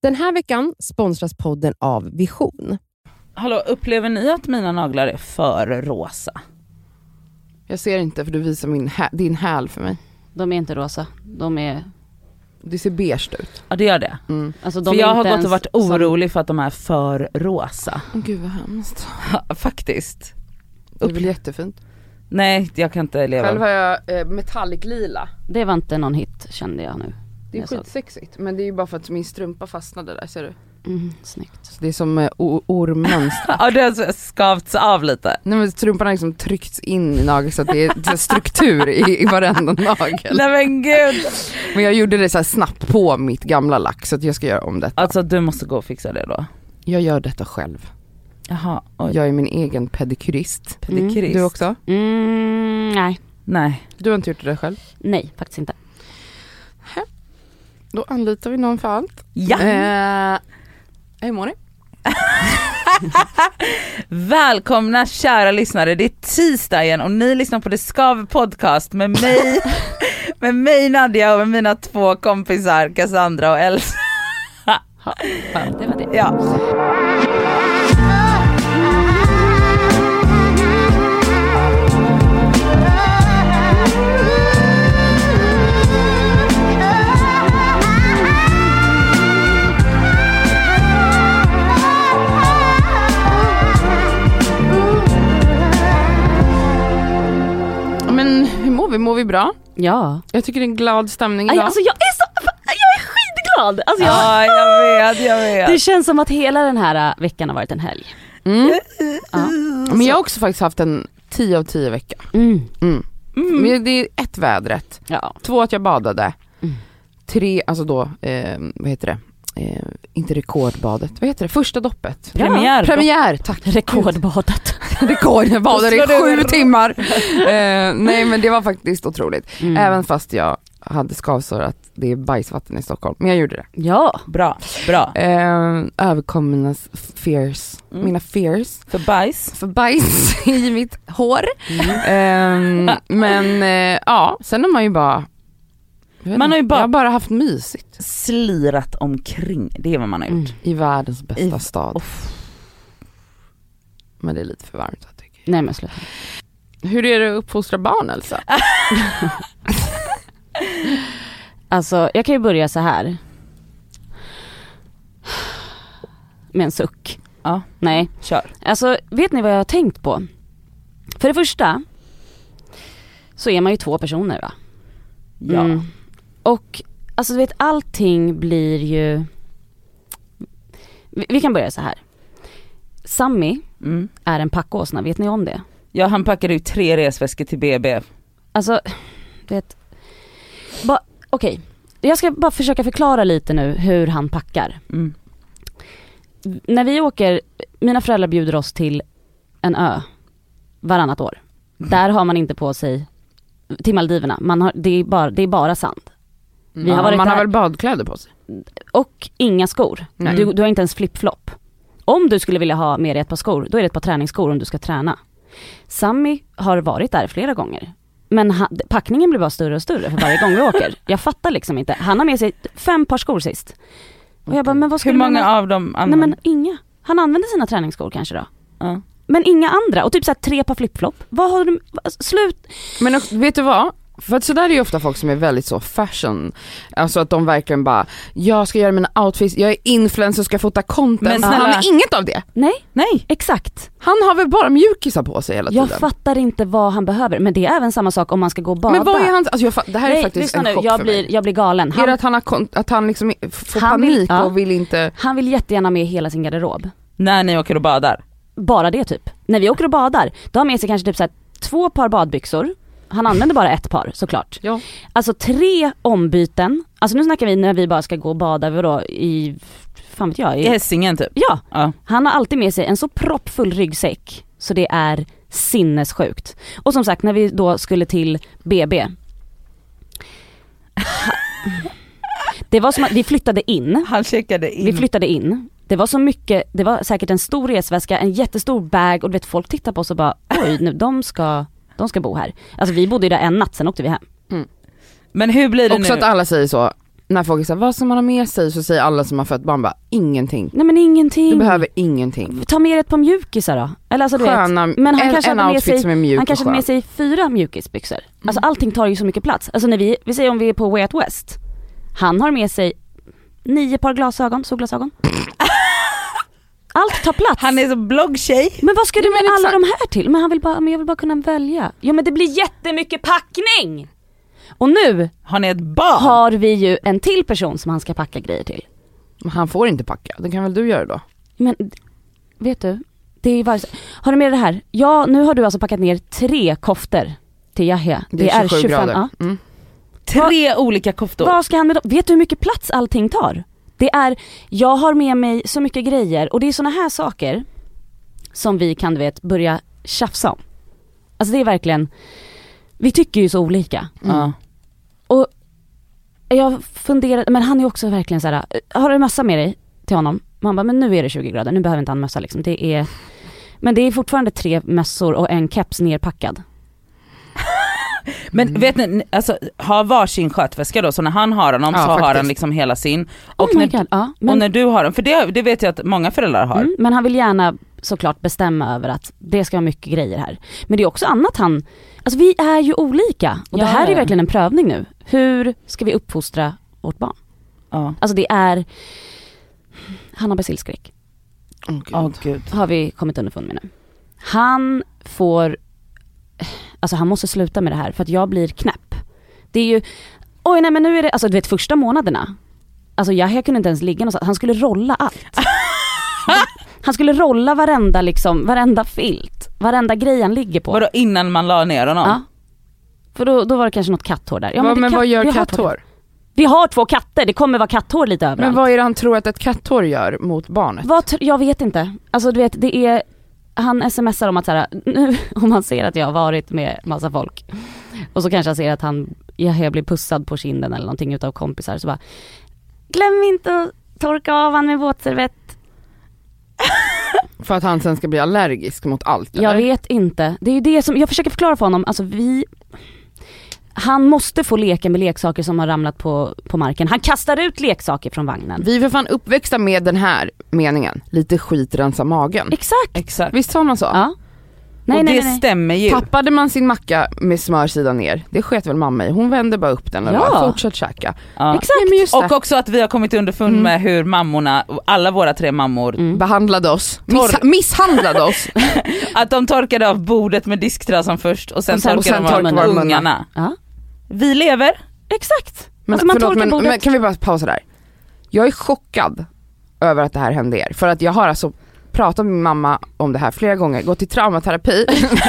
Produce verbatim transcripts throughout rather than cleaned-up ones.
Den här veckan sponsras podden av Vision. Hallå, upplever ni att mina naglar är för rosa? Jag ser inte för du visar min hä- din häl för mig. De är inte rosa. De är... Det ser beige ut. Ja, det gör det. Mm. Alltså, de för jag har gått ens och varit orolig som... för att de är för rosa. Oh, gud vad hemskt. Faktiskt. Det är väl jättefint. Nej, jag kan inte leva. Själv har jag eh, metallic lila. Det var inte någon hit, kände jag nu. Det är skitsexigt. Men det är ju bara för att min strumpa fastnade där, ser du? Mm, snyggt. Så det är som eh, ormmönster. Ja, det har skavts av lite. Nej, men strumpan har liksom tryckts in i nageln så att det är, det är struktur i, i varenda nagel. Nej men gud. Men jag gjorde det så här snabbt på mitt gamla lack så att jag ska göra om detta. Alltså du måste gå och fixa det då. Jag gör detta själv. Jaha. Oj. Jag är min egen pedikyrist. Pedikyrist. Mm. Du också? Mm, nej. Nej. Du har inte gjort det själv? Nej, faktiskt inte. Då anlitar vi någon för allt. Ja. Eh, hej mår ni? Välkomna kära lyssnare. Det är tisdag igen och ni lyssnar på The Skav podcast med mig med mig Nadia och med mina två kompisar Cassandra och Elsa. Ja, det var det. Ja. Men hur mår vi? Mår vi bra? Ja. Jag tycker det är en glad stämning Aj, idag. alltså jag är så... Jag är skitglad! Alltså jag, Ja, jag vet, jag vet. det känns som att hela den här äh, veckan har varit en helg. Mm. Ja. Men jag har också faktiskt haft en tio av tio vecka. Mm. Mm. Mm. Men det är ett vädret. Ja. Två att jag badade. Mm. Tre, alltså då, eh, vad heter det? Eh, inte rekordbadet. Vad heter det? Första doppet. Ja. Premiär. Premiär, tack. Rekordbadet. Rekord, jag badade i Då slår sju du- timmar. eh, nej men det var faktiskt otroligt. Mm. Även fast jag hade skavsår att det är bajsvatten i Stockholm. Men jag gjorde det. Ja. Bra, bra. Eh, överkom mina fears. Mm. Mina fears. För bajs. För bajs i mitt hår. Mm. Eh, men eh, ja, sen har man ju bara... jag vet Man har ju inte, bara- jag har bara haft mysigt. Slirat omkring. Det är vad man har gjort. Mm. I världens bästa I- stad. Uff. Men det är lite för varmt jag tycker. Nej men sluta. Hur är det att uppfostra barn, Elsa? Alltså jag kan ju börja så här. Med en suck. Ja, Nej. kör. Alltså vet ni vad jag har tänkt på? För det första så är man ju två personer va? Ja. Mm. Och alltså du vet allting blir ju... Vi, vi kan börja så här. Sammy Mm. är en packåsna, vet ni om det? Ja, han packade ut tre resväskor till B B. Alltså, du vet... Ba, okej, jag ska bara försöka förklara lite nu hur han packar. Mm. När vi åker, mina föräldrar bjuder oss till en ö varannat år. Där har man inte på sig till Maldiverna. Man har, det, är bara, det är bara sand. Vi har Ja, varit man har där- väl badkläder på sig? Och inga skor. Nej. Du, du har inte ens flip-flop. Om du skulle vilja ha med dig ett par skor, då är det ett par träningsskor om du ska träna. Sammy har varit där flera gånger. Men han, packningen blir bara större och större för varje gång vi åker. Jag fattar liksom inte. Han har med sig fem par skor sist. Och jag bara, men vad ska Hur du många med? av dem Nej använder? men inga. Han använder sina träningsskor kanske då. Ja. Men inga andra. Och typ så här tre par flip-flop. Vad har du... Slut. Men också, vet du vad? För att så där är ju ofta folk som är väldigt så fashion. Alltså att de verkligen bara, jag ska göra mina outfits, jag är influencer och ska fota content. Men Men snälla- han har inget av det. Nej, Nej. exakt. Han har väl bara mjukisar på sig hela Jag tiden. fattar inte vad han behöver. Men det är även samma sak om man ska gå och bada. Men vad är hans, alltså jag, fa- det här är Nej, faktiskt lyssna en nu. chock Jag för blir, mig. jag blir galen. Är det Han, att han, har kon- att han liksom får Han vill- panik ja. och vill inte... han vill jättegärna med hela sin garderob. När ni åker och badar. Bara det typ. När vi åker och badar, då har han med sig kanske typ så här, två par badbyxor. Han använder bara ett par såklart. Ja. Alltså tre ombyten. Alltså nu snackar vi när vi bara ska gå och bada vadå, i, fan vet jag. I I, Hessingen typ. ja, Ja. han har alltid med sig en så proppfull ryggsäck. Så det är sinnessjukt. Och som sagt, när vi då skulle till B B. Det var som att vi flyttade in. Han checkade in. Vi flyttade in. Det var så mycket, det var säkert en stor resväska, en jättestor bag och du vet folk tittar på oss och bara oj, nu, de ska de ska bo här. Alltså vi bodde ju där en natt, sen åkte vi hem. Men hur blir det Också nu? att alla säger så, när folk säger vad ska man ha med sig, så säger alla som har fött barn bara ingenting. Nej men ingenting. Du behöver ingenting. Ta med dig ett par mjukisar då. Eller alltså, du Sköna, vet, men han en, kanske en hade med outfit sig, som är mjuk han kanske och hade med sig fyra mjukisbyxor. Mm. Alltså allting tar ju så mycket plats. Alltså när vi, vi säger om vi är på Way Out West. Han har med sig nio par glasögon, solglasögon. Allt tar plats. Han är så bloggtjej. Men vad ska du med men alla exakt. de här till? Men han vill bara, men jag vill bara kunna välja. Ja men det blir jättemycket packning. Och nu Har ni ett barn? har vi ju en till person som han ska packa grejer till. Han får inte packa, det kan väl du göra då? Men vet du, det är var... har du med det här? Ja, nu har du alltså packat ner tre koftor till Yahya. Det är tjugosju grader. Ja. Mm. Tre Va? olika koftor. Vad ska han med dem? Vet du hur mycket plats allting tar? Det är, jag har med mig så mycket grejer och det är såna här saker som vi kan, du vet, börja tjafsa om. Alltså det är verkligen, vi tycker ju så olika. Mm. Ja. Och jag funderar, men han är också verkligen så här, har du mössa med dig till honom? Man bara, men nu är det tjugo grader, nu behöver inte han mössa liksom. Det är, men det är fortfarande tre mössor och en keps nerpackad. Men vet ni, alltså ha varsin skötväska då, så när han har honom Ja, så faktiskt. har han liksom hela sin. Och, Oh my när, God, ja, men, och när du har den, för det, det vet jag att många föräldrar har. mm, men han vill gärna såklart bestämma över att det ska vara mycket grejer här. Men det är också annat han, alltså vi är ju olika. Och Ja, det här är ja. verkligen en prövning nu. Hur ska vi uppfostra vårt barn? Ja. Alltså det är, han har basilskräck. Oh, Gud. Åh gud. Har vi kommit underfund med nu. Han får, alltså han måste sluta med det här för att jag blir knäpp. Det är ju, oj nej men nu är det, alltså du vet första månaderna, alltså jag, jag kunde inte ens ligga någonstans, han skulle rolla allt. Han skulle rolla varenda liksom, varenda filt, varenda grej han ligger på. Vadå innan man la ner honom? Ja. För då, då var det kanske något katthår där. Ja, Ja, men det men katt- vad gör vi har två- katthår? Vi har två katter, det kommer vara katthår lite överallt. Men vad är det han tror att ett katthår gör mot barnet? Vad tr- jag vet inte. Alltså du vet, det är, han smsar om att så här, nu om man ser att jag har varit med massa folk och så kanske jag ser att han, jag blir pussad på kinden eller någonting utav kompisar, så bara glöm inte att torka av han med våtservett. För att han sen ska bli allergisk mot allt, eller? Jag vet inte. Det är ju det som jag försöker förklara för honom. Alltså vi, han måste få leka med leksaker som har ramlat på, på marken. Han kastar ut leksaker från vagnen. Vi är för fan uppväxta med den här meningen. Lite skit rensa magen. Exakt. Exakt. Visst sa man så? Ja. Nej, och nej, det nej, nej. stämmer ju. Tappade man sin macka med smörsidan ner, det sket väl mamma i. Hon vände bara upp den och Ja. bara fortsatt käka. Ja. Exakt. Nej, men just det. Och också att vi har kommit underfund Mm. med hur mammorna, alla våra tre mammor, Mm. Behandlade oss. Miss, Torr. misshandlade oss. att de torkade av bordet med disktrasan först och sen, Och sen- och sen torkade de torkade av de munnar. ungarna. Ja. Vi lever. Exakt. Men, Alltså man förlåt, torkar men, bordet. men kan vi bara pausa där? Jag är chockad över att det här hände er. För att jag har alltså pratat med min mamma om det här flera gånger, gått i traumaterapi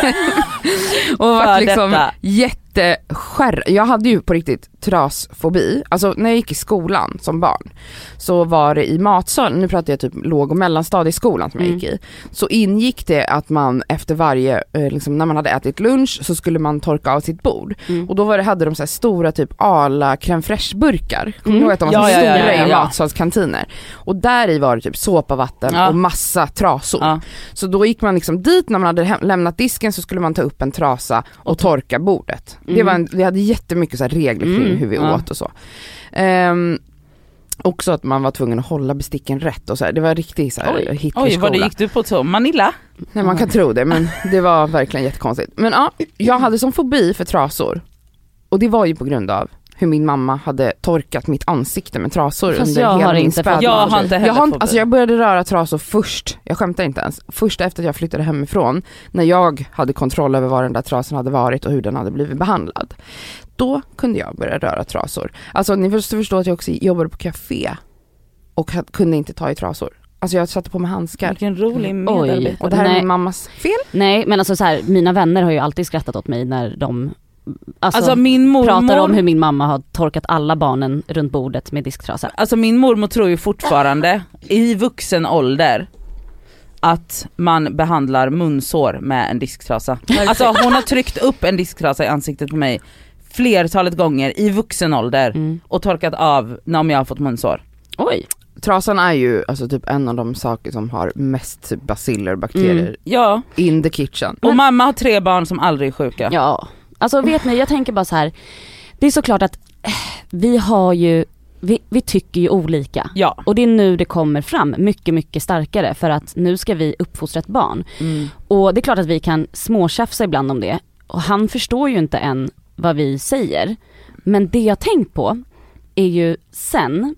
och För varit liksom detta. jätteskärr. Jag hade ju på riktigt trasfobi. Alltså när jag gick i skolan som barn så var det i matsalen, nu pratar jag typ låg- och mellanstadieskolan som jag Mm. gick i, så ingick det att man efter varje, eh, liksom, när man hade ätit lunch så skulle man torka av sitt bord. Mm. Och då var det, hade de så här stora typ ala crème fraîche-burkar. Kommer du ihåg att de var Ja, så ja, stora ja, ja, i ja. matsalskantiner? Och där i var det typ såpavatten Ja. och massa trasor. Ja. Så då gick man liksom dit när man hade hem- lämnat disken, så skulle man ta upp en trasa och torka bordet. Det Mm. var en, vi hade jättemycket så här regler kring Mm, hur vi ja. åt och så. Ehm, också att man var tvungen att hålla besticken rätt och så här. Det var riktigt så här Oj, Hitlerskola. vad det gick du på så? Manila? Nej, man kan tro det, men det var verkligen jättekonstigt. Men ja, jag hade som fobi för trasor. Och det var ju på grund av hur min mamma hade torkat mitt ansikte med trasor Fast under jag hela har min inte fått- spädbarn. Jag har inte heller jag, har, fobi. inte- alltså jag började röra trasor först, jag skämtar inte ens, först efter att jag flyttade hemifrån, när jag hade kontroll över var den där trasan hade varit och hur den hade blivit behandlad. Då kunde jag börja röra trasor. Alltså ni måste förstå att jag också jobbade på café och ha- kunde inte ta i trasor. Alltså jag satte på mig handskar. Vilken rolig Oj. medarbetare. Och det här är Nej. min mammas fel. Nej men alltså så här, mina vänner har ju alltid skrattat åt mig när de alltså, Alltså min pratar om mormor, hur min mamma har torkat alla barnen runt bordet med disktrasa. alltså min mormor tror ju fortfarande i vuxen ålder att man behandlar munsår med en disktrasa. Alltså hon har tryckt upp en disktrasa i ansiktet på mig flertalet gånger i vuxen ålder Mm. och torkat av när om jag har fått munsår. Oj. Trasan är ju alltså typ en av de saker som har mest typ baciller, bakterier Mm. Ja, in the kitchen. och mamma har tre barn som aldrig är sjuka. Ja, alltså vet ni, jag tänker bara så här. Det är såklart att eh, vi har ju vi, vi tycker ju olika. Ja. Och det är nu det kommer fram mycket, mycket starkare för att nu ska vi uppfostra ett barn. Mm. Och det är klart att vi kan småtjafsa ibland om det. Och han förstår ju inte än vad vi säger. Men det jag tänkt på är ju sen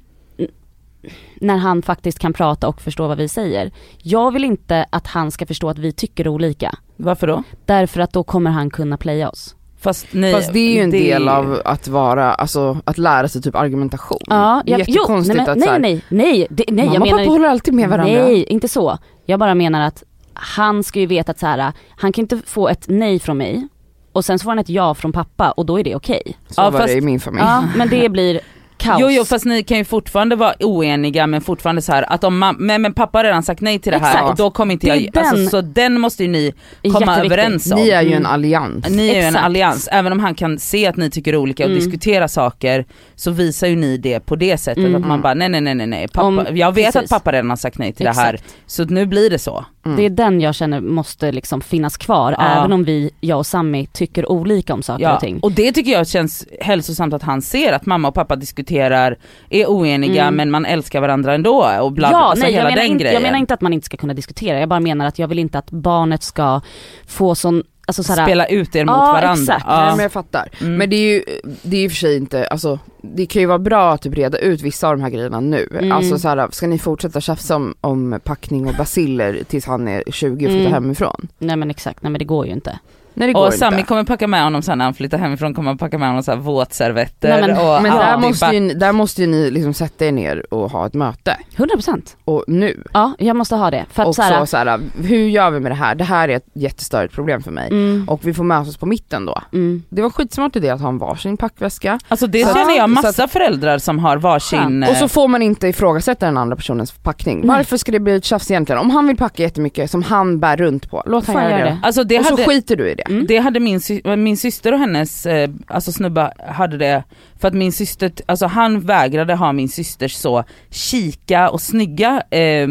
när han faktiskt kan prata och förstå vad vi säger. Jag vill inte att han ska förstå att vi tycker olika. Varför då? Därför att då kommer han kunna playa oss. Fast, nej, Fast det är ju en det... del av att vara, alltså att lära sig typ argumentation. Ja, det är jag, jättekonstigt jo, nej, att nej, så här, nej, nej, det, nej, mamma jag och menar pappa håller alltid med varandra. Nej, inte så. Jag bara menar att han ska ju veta att så här, han kan inte få ett nej från mig och sen så får han ett ja från pappa och då är det okej. Så Ja, var fast- det i min familj. Ja, men det blir kaos. Jo, jo, fast ni kan ju fortfarande vara oeniga men fortfarande så här att om man, men, men pappa har redan sagt nej till det här Exakt. och då kommer inte Det är jag, den- alltså, så den måste ju ni komma Jätteviktigt. överens om. Ni är ju en Mm. allians. Ni är ju en Exakt. allians, även om han kan se att ni tycker olika och Mm. diskutera saker så visar ju ni det på det sättet Mm. att man bara nej nej nej nej, nej. Pappa, Om- jag vet precis. att pappa redan har sagt nej till det här Exakt. så nu blir det så. Mm. Det är den jag känner måste liksom finnas kvar Ja. även om vi, jag och Sammy tycker olika om saker Ja. och ting. Och det tycker jag känns hälsosamt att han ser att mamma och pappa diskuterar, är oeniga Mm. men man älskar varandra ändå och bla, Ja, alltså nej, jag hela menar, den inte, grejen. jag menar inte att man inte ska kunna diskutera. Jag bara menar att jag vill inte att barnet ska få sån, alltså såhär, Spela ut er mot Ja, varandra. exakt. Nej, Ja. men jag fattar. Mm. Men det är ju det är i och för sig inte, alltså det kan ju vara bra att typ reda ut vissa av de här grejerna nu. Mm. Alltså så här, ska ni fortsätta tjafsa om, om packning och basiller tills han är tjugo och flyttar Mm. hemifrån? nej men exakt, nej men det går ju inte. Nej, det går Och Sammy inte. kommer packa med honom sen när han flyttar hemifrån, kommer han packa med honom så här våtservetter Nej, men- och Men ja, där, det är måste bara- ju, där måste ju ni liksom sätta er ner och ha ett möte. hundra procent. Och nu. Ja, jag måste ha det. För att Och såhär, så, så här, hur gör vi med det här? Det här är ett jättestörigt problem för mig. mm, Och vi får mötas på mitten då. mm. Det var skitsmart idé att ha en varsin packväska. Alltså det Så- känner jag massa så föräldrar som har varsin... Skönt. eh, Och så får man inte ifrågasätta den andra personens packning. Nej. Varför ska det bli ett tjafs egentligen? Om han vill packa jättemycket som han bär runt på, låt han Får jag göra göra det. det? Alltså det Och så hade, skiter du i det. Mm. det hade min, sy- min syster och hennes eh, alltså snubba hade det för att min syster, alltså han vägrade ha min systers så kika och snygga eh,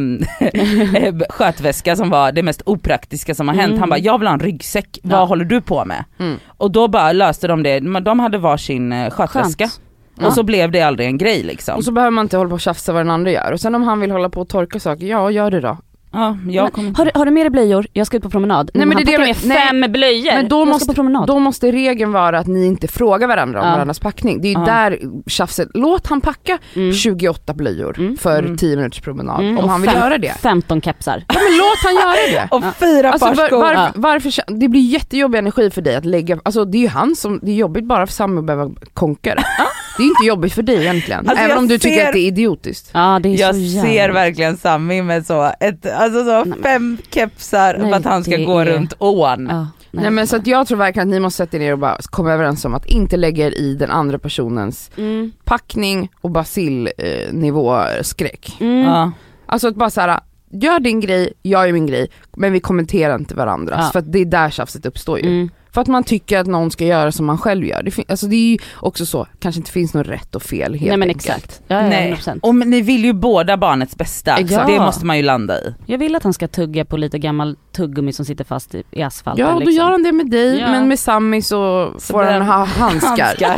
skötväska som var det mest opraktiska som har hänt. Mm. Han bara, jag vill ha en ryggsäck, Ja. vad håller du på med? Mm. Och då bara löste de det, Men de hade varsin eh, skötväska. Skönt. Och så blev det aldrig en grej liksom. Och så behöver man inte hålla på och tjafsa vad den andra gör. Och sen om han vill hålla på och torka saker, ja gör det då. Ja, jag kommer... Har, du- har du med dig blöjor? Jag ska ut på promenad. Nej, men Han det är det packar jag- med fem blöjor. Men då jag måste, ska på promenad. då måste regeln vara att ni inte frågar varandra om Ja. varandras packning. Det är ju Ja. där tjafset, låt han packa Mm. tjugoåtta blöjor Mm. för Mm. tio minuters promenad Mm. om Och han vill fem- göra det. femton kepsar. Ja, men låt han göra det. Och fyra Alltså, par var, skor. varför, Ja. varför, det blir jättejobbig energi för dig att lägga, alltså det är ju han som, det är jobbigt bara för Sammy att behöva konka det. Det är inte jobbigt för dig egentligen, Alltså, även jag om du tycker ser- att det är idiotiskt. Ja, det är Jag så jävla... ser verkligen Sammy med så, ett, alltså så Nej, men- fem kepsar Nej, för att han ska det gå är- runt ån. Ja, Nej, men så att jag tror verkligen att ni måste sätta er ner och bara komma överens om att inte lägga er i den andra personens Mm. packning och basillnivå skräck. Mm. Ja. Alltså att bara så här, gör din grej, jag gör min grej, men vi kommenterar inte varandras, Ja. för att det är där tjafset uppstår ju. Mm. För att man tycker att någon ska göra som man själv gör. Det, fin- alltså det är ju också så, kanske inte finns något rätt och fel helt Nej men enkelt. exakt. Ja, ja, hundra Nej, procent. och ni vill ju båda barnets bästa, Exakt. så det Ja. måste man ju landa i. Jag vill att han ska tugga på lite gammal tuggummi som sitter fast i, i asfalten. Ja, då liksom. gör han det med dig, Ja. men med Sammy så, Så får blir han han- ha handskar.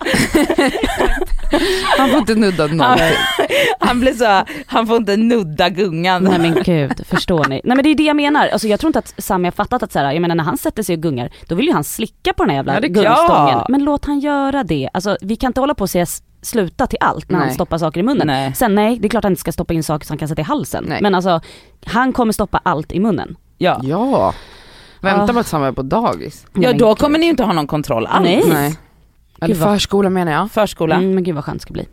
Han får inte nudda någonting. Han blir så, han får inte nudda gungan. Nej men gud, förstår ni? Nej men det är det jag menar, alltså jag tror inte att Sammy har fattat att så här, jag menar när han sätter sig och gungar, då vill ju han slicka på den här jävla Ja, det- gungstången. ja. Men låt han göra det, alltså vi kan inte hålla på och säga s- sluta till allt när Nej. han stoppar saker i munnen. Nej. Sen nej, det är klart att han inte ska stoppa in saker som han kan sätta i halsen. Nej. Men alltså, han kommer stoppa allt i munnen. Ja. Ja, vänta Ah. på att Sammy är på dagis. Ja, Nej, men då gud. kommer ni ju inte ha någon kontroll alls. Nej. Nej. Eller Gud, vad- förskola menar jag. Förskola. Mm, men gud vad skönt det ska bli.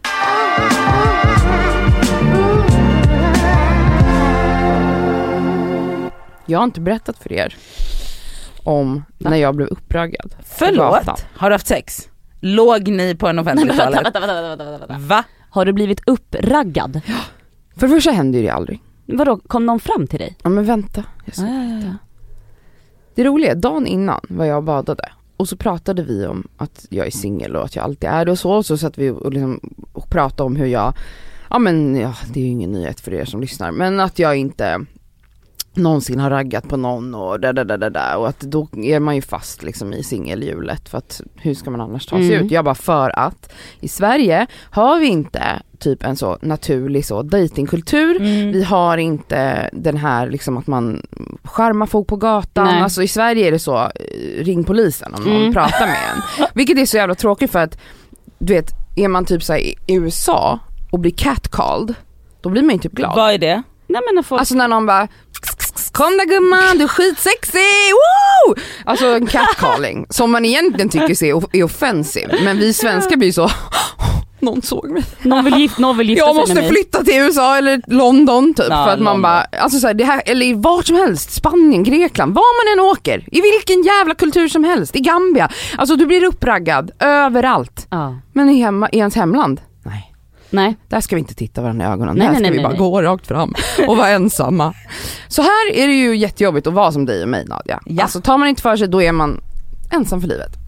Jag har inte berättat för er om Va? när jag blev uppraggad. på Förlåt, gatan. har du haft sex? Låg ni på en offentlig vänta, toalett? vänta, vänta, vänta, vänta, vänta. Va? Har du blivit uppraggad? För det första händer ju det aldrig. Vadå, kom någon fram till dig? Ja men vänta. Jag Ja, ska- ja, ja, ja. Det roliga, dagen innan var jag och badade. Och så pratade vi om att jag är singel och att jag alltid är det och så. Och så satt vi och, liksom, och pratade om hur jag, ja men ja, det är ju ingen nyhet för er som lyssnar. Men att jag inte någonsin har raggat på någon och där, där, där, där, där. Och att då är man ju fast liksom i singelhjulet, för att hur ska man annars ta sig Mm. ut? Jag bara, för att i Sverige har vi inte typ en så naturlig så datingkultur. Mm. Vi har inte den här liksom att man skärmar folk på gatan. Nej. Alltså i Sverige är det så, eh, ring polisen om någon Mm. pratar med en. Vilket är så jävla tråkigt, för att du vet, är man typ så här i U S A och blir catcalled, då blir man ju typ glad. Vad är det? Nej, men folk... Alltså när någon bara, kom där gumman, du är skitsexig, woo! Alltså en catcalling som man egentligen tycker är, är offensiv, men vi svenskar blir så, någon såg mig. någon, vill gif- någon vill gifta Jag sig måste med mig. flytta till U S A eller London typ, Ja, för att man London. bara, alltså så här, det här, eller vart som helst, Spanien, Grekland, var man än åker, i vilken jävla kultur som helst, i Gambia, alltså du blir uppraggad överallt, Ja. men i, hemma, i ens hemland, nej. Nej. Där ska vi inte titta varandra i ögonen. Nej, Där nej, ska nej, vi nej, bara nej. gå rakt fram och vara ensamma. Så här är det ju jättejobbigt att vara som dig och mig, Nadia. Ja. Alltså tar man inte för sig, då är man ensam för livet.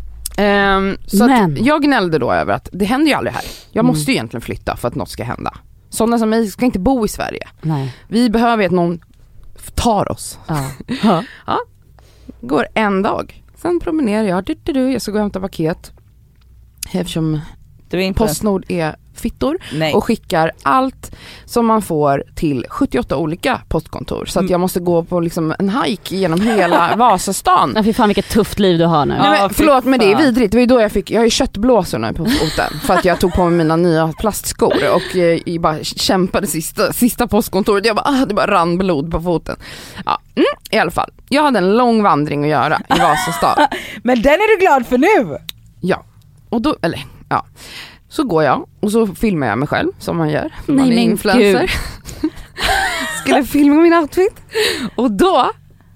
Ehm, så Men. att jag gnällde då över att det händer ju aldrig här. Jag Mm. måste ju egentligen flytta för att något ska hända. Sådana som mig ska inte bo i Sverige. Nej. Vi behöver att någon tar oss. Ja. Går en dag. Sen promenerar jag. Du, du, du. Jag ska gå och hämta paket. Eftersom Du är inte Postnord är fittor. Nej. Och skickar allt som man får till sjuttioåtta olika postkontor. Så att Mm. jag måste gå på liksom en hike genom hela Vasastan. Ja, fy fan vilket tufft liv du har nu. Ja. Nej, men, fy förlåt, men det är fan. vidrigt. Det var ju då jag fick, jag har ju köttblåsor nu på foten för att jag tog på mig mina nya plastskor och eh, jag bara kämpade sista, sista postkontoret. Jag bara, ah, det bara rann blod på foten. Ja, mm, i alla fall. Jag hade en lång vandring att göra i Vasastan. Men den är du glad för nu? Ja, och då, eller ja. Så går jag och så filmar jag mig själv som man gör. Man Nej, är men influencer. Skulle filma min outfit. Och då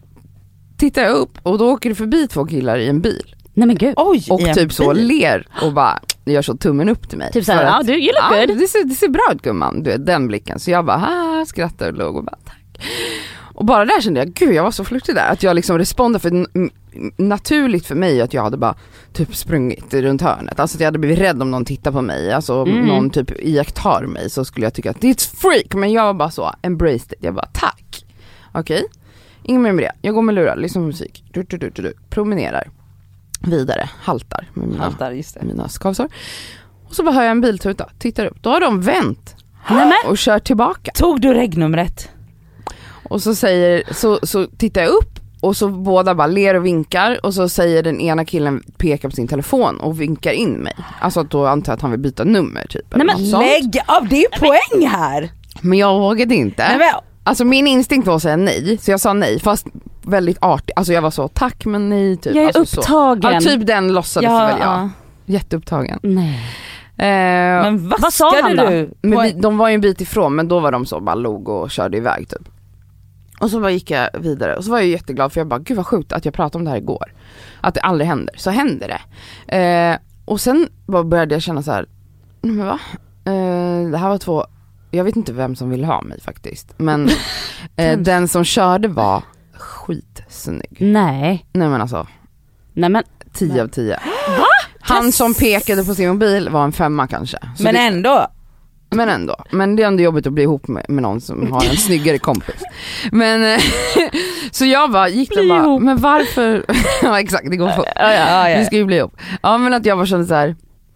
tittar jag upp och då åker det förbi två killar i en bil. Nej men gud. Oj, Och i en typ så bil. ler och bara gör så tummen upp till mig. Typ såhär, För ja att- du, you look ja, good. det ser, det ser bra ut gumman, du vet, den blicken. Så jag bara, ah, skrattar och låg och bara tack. Och bara där kände jag, gud jag var så flörtig där. Att jag liksom respondade, för n- naturligt för mig att jag hade bara typ sprungit runt hörnet. Alltså att jag hade blivit rädd om någon tittar på mig. Alltså om Mm. någon typ iakttar mig så skulle jag tycka att det är ett freak. Men jag var bara så, embraced it. Jag bara, tack. Okej, ingen mer med det. Jag går med lurar, liksom musik. Du, du, du, du, du. Promenerar vidare, haltar med mina, Allt där, just det. mina skavsår. Och så bara hör jag en biltuta, tittar upp. Då har de vänt Nej, men. och kört tillbaka. Tog du regnumret? Och så säger, så, så tittar jag upp och så båda bara ler och vinkar och så säger den ena killen, pekar på sin telefon och vinkar in mig. Alltså att då antar jag att han vill byta nummer typ. Eller Nej, men något sånt. Lägg av, det är ju poäng här! Men jag vågade inte. Nej, men, Alltså min instinkt var att säga nej, så jag sa nej fast väldigt artigt. Alltså jag var så, tack men nej typ. Jag är alltså, upptagen. Så. Ja, typ den låtsades ja, väl jag. ja. Jätteupptagen. Nej. Eh, Men vad, Vad sa han då? du? Men På- vi, de var ju en bit ifrån, men då var de så bara log och körde iväg typ. Och så bara gick jag vidare och så var jag jätteglad för jag bara, gud vad sjukt att jag pratade om det här igår. Att det aldrig händer, så händer det. Eh, och sen bara började jag känna så här, nej men va? Eh, det här var två, jag vet inte vem som ville ha mig faktiskt. Men eh, den som körde var skitsnygg. Nej. Nej men alltså, Nej men. tio av tio. Han som pekade på sin mobil var en femma kanske. Så Men det, ändå, Men ändå, men det är ändå jobbigt att bli ihop med, med någon som har en snyggare kompis. Men eh, så jag bara gick och Bli bara, ihop. men varför? Ja exakt, det går fort. ja, ja, Vi ja. ska ju bli ihop. Ja men att jag bara kände så här,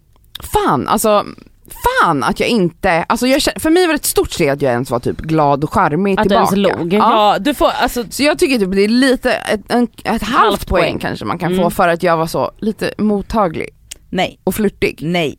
fan alltså, fan att jag inte, alltså jag kände, för mig var det ett stort steg att jag ens var typ glad och charmig Att du tillbaka. ens låg. Ja. Ja, du får, alltså, Så jag tycker typ det är lite, ett, en, ett halvt, Halvt poäng, poäng. kanske man kan Mm. få för att jag var så lite mottaglig nej, och flörtig. nej.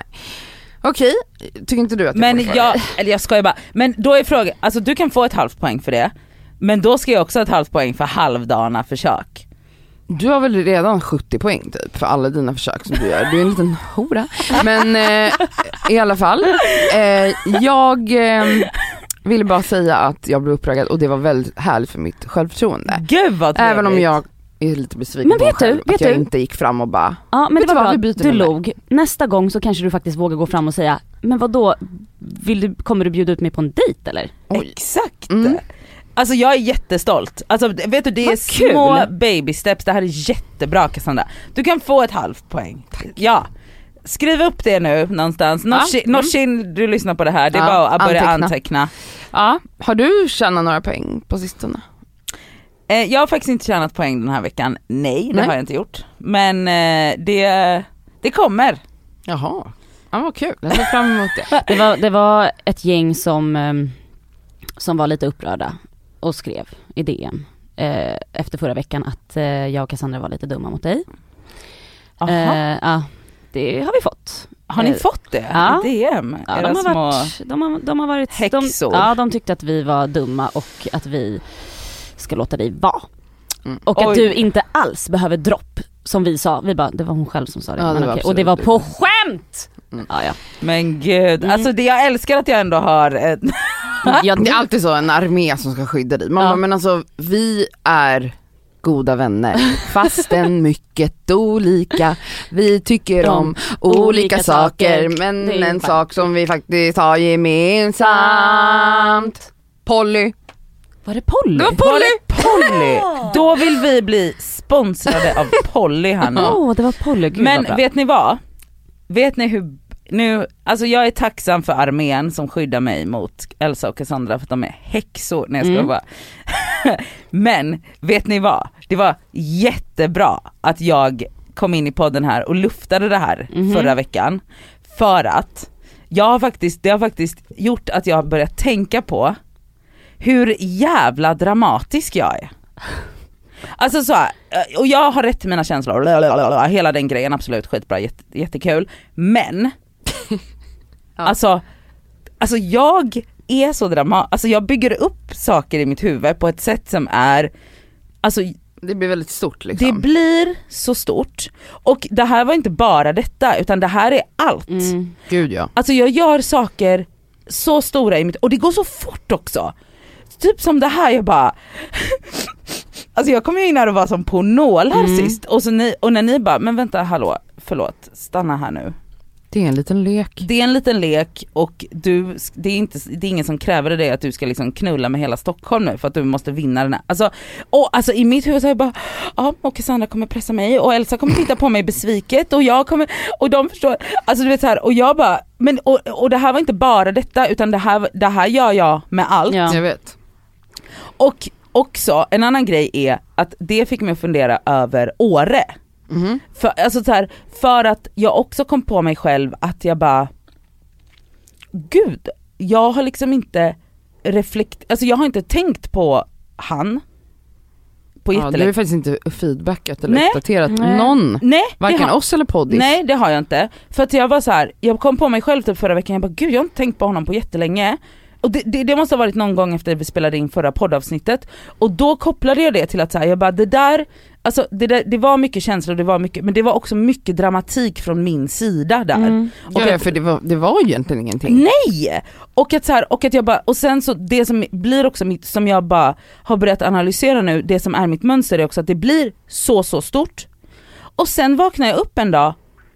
Okej, tycker inte du att jag Men får det? jag, eller jag skojar bara, men då är frågan, alltså du kan få ett halvt poäng för det, men då ska jag också ha ett halvt poäng för halvdana försök. Du har väl redan sjuttio poäng typ för alla dina försök som du gör. Du är en liten hora. Men eh, i alla fall, eh, jag eh, ville bara säga att jag blev uppraggad och det var väldigt härligt för mitt självförtroende. Gud vad trevligt. Även om jag är lite besviken Men på mig vet du, själv vet att jag du? inte gick fram och bara, Ja men Vet det du var vad, bra, vi byter du nummer. log. Nästa gång så kanske du faktiskt vågar gå fram och säga, men vad då vill du, kommer du bjuda ut mig på en dejt eller? oj. Exakt. Mm. Alltså jag är jättestolt. Alltså vet du, det är Vad små kul. baby steps. Det här är jättebra Cassandra. Du kan få ett halvt poäng. Ja. skriv upp det nu någonstans. Norsin, Ja. Norsin, du lyssnar på det här. Det är Ja, bara att börja anteckna. anteckna. Ja, har du tjänat några poäng på sistone? Eh, jag har faktiskt inte tjänat poäng den här veckan. Nej, det Nej. har jag inte gjort. Men eh, det, det kommer. Jaha, ja, vad kul. Jag ser fram emot det. Det var, det var ett gäng som, eh, som var lite upprörda och skrev i D M eh, efter förra veckan att eh, jag och Cassandra var lite dumma mot dig. Aha. Eh, ja, det har vi fått. Har ni eh, fått det? ja. I D M? Ja, Era de, har små... varit, de, har, de har varit häxor. De, ja, de tyckte att vi var dumma och att vi ska låta dig vara. Mm. Och att Oj. du inte alls behöver dropp, som vi sa. Vi bara, det var hon själv som sa det. Ja, det men var okej. Och det absolut var på du. skämt! Mm. Ja, ja. Men gud, Mm. alltså det, jag älskar att jag ändå har ett... Ja, det är alltid så, en armé som ska skydda dig. Mamma, Ja. men alltså vi är goda vänner, fastän mycket olika. Vi tycker om olika, olika saker, saker. men Det är en fan- sak som vi faktiskt har gemensamt. Polly. Var det Polly? Det var Polly! Polly! Då vill vi bli sponsrade av Polly här nu. Åh, det var Polly. Gud, Men vad bra. vet ni vad? Vet ni hur, nu, alltså jag är tacksam för armén som skyddar mig mot Elsa och Cassandra för att de är häxor. Nej, jag ska Mm. bara. Men vet ni vad? Det var jättebra att jag kom in i podden här och luftade det här Mhm. förra veckan. För att jag har faktiskt, det har faktiskt gjort att jag har börjat tänka på hur jävla dramatisk jag är. Alltså så här, och jag har rätt till mina känslor, hela den grejen, absolut skitbra, jätte, jättekul. Men Ja. alltså, alltså jag är så dramatisk, alltså jag bygger upp saker i mitt huvud på ett sätt som är, alltså Det blir väldigt stort liksom. det blir så stort. Och det här var inte bara detta, utan det här är allt. Mm. Gud ja. Alltså jag gör saker så stora i mitt, och det går så fort också. Typ som det här, jag bara alltså jag kom ju in här och var som på nålar Mm. sist, och, så ni, och när ni bara, men vänta, hallå, förlåt, stanna här nu. Det är en liten lek. Det är en liten lek och du, det är, inte, det är ingen som kräver det att du ska liksom knulla med hela Stockholm nu för att du måste vinna den här. Alltså, och, alltså i mitt huvud så är jag bara, ja, och Cassandra kommer pressa mig och Elsa kommer titta på mig besviket och jag kommer, och de förstår, alltså du vet så här, och jag bara, men och, och det här var inte bara detta, utan det här, det här gör jag med allt. Ja. Jag vet. Och också, en annan grej är att det fick mig att fundera över Åre. Mhm. För, alltså så här, för att jag också kom på mig själv att jag bara, gud, jag har liksom inte reflekt, alltså jag har inte tänkt på han på Ja, jättelänge. du har faktiskt inte feedbackat eller Nej. uppdaterat Nej. någon. Nej, det Varken har, oss eller poddis. nej det har jag inte. För att jag var så här, jag kom på mig själv typ förra veckan, jag bara, gud jag har inte tänkt på honom på jättelänge. Och det, det, det måste ha varit någon gång efter vi spelade in förra poddavsnittet. Och då kopplade jag det till att så här, jag bara, det där, alltså det, där, det var mycket känslor, det var mycket, men det var också mycket dramatik från min sida där. Mm. Och Ja, att- för det var, det var ju egentligen ingenting. Nej! Och att så här, och att jag bara, och sen så det som blir också mitt, som jag bara har börjat analysera nu, det som är mitt mönster är också att det blir så så stort. Och sen vaknar jag upp en dag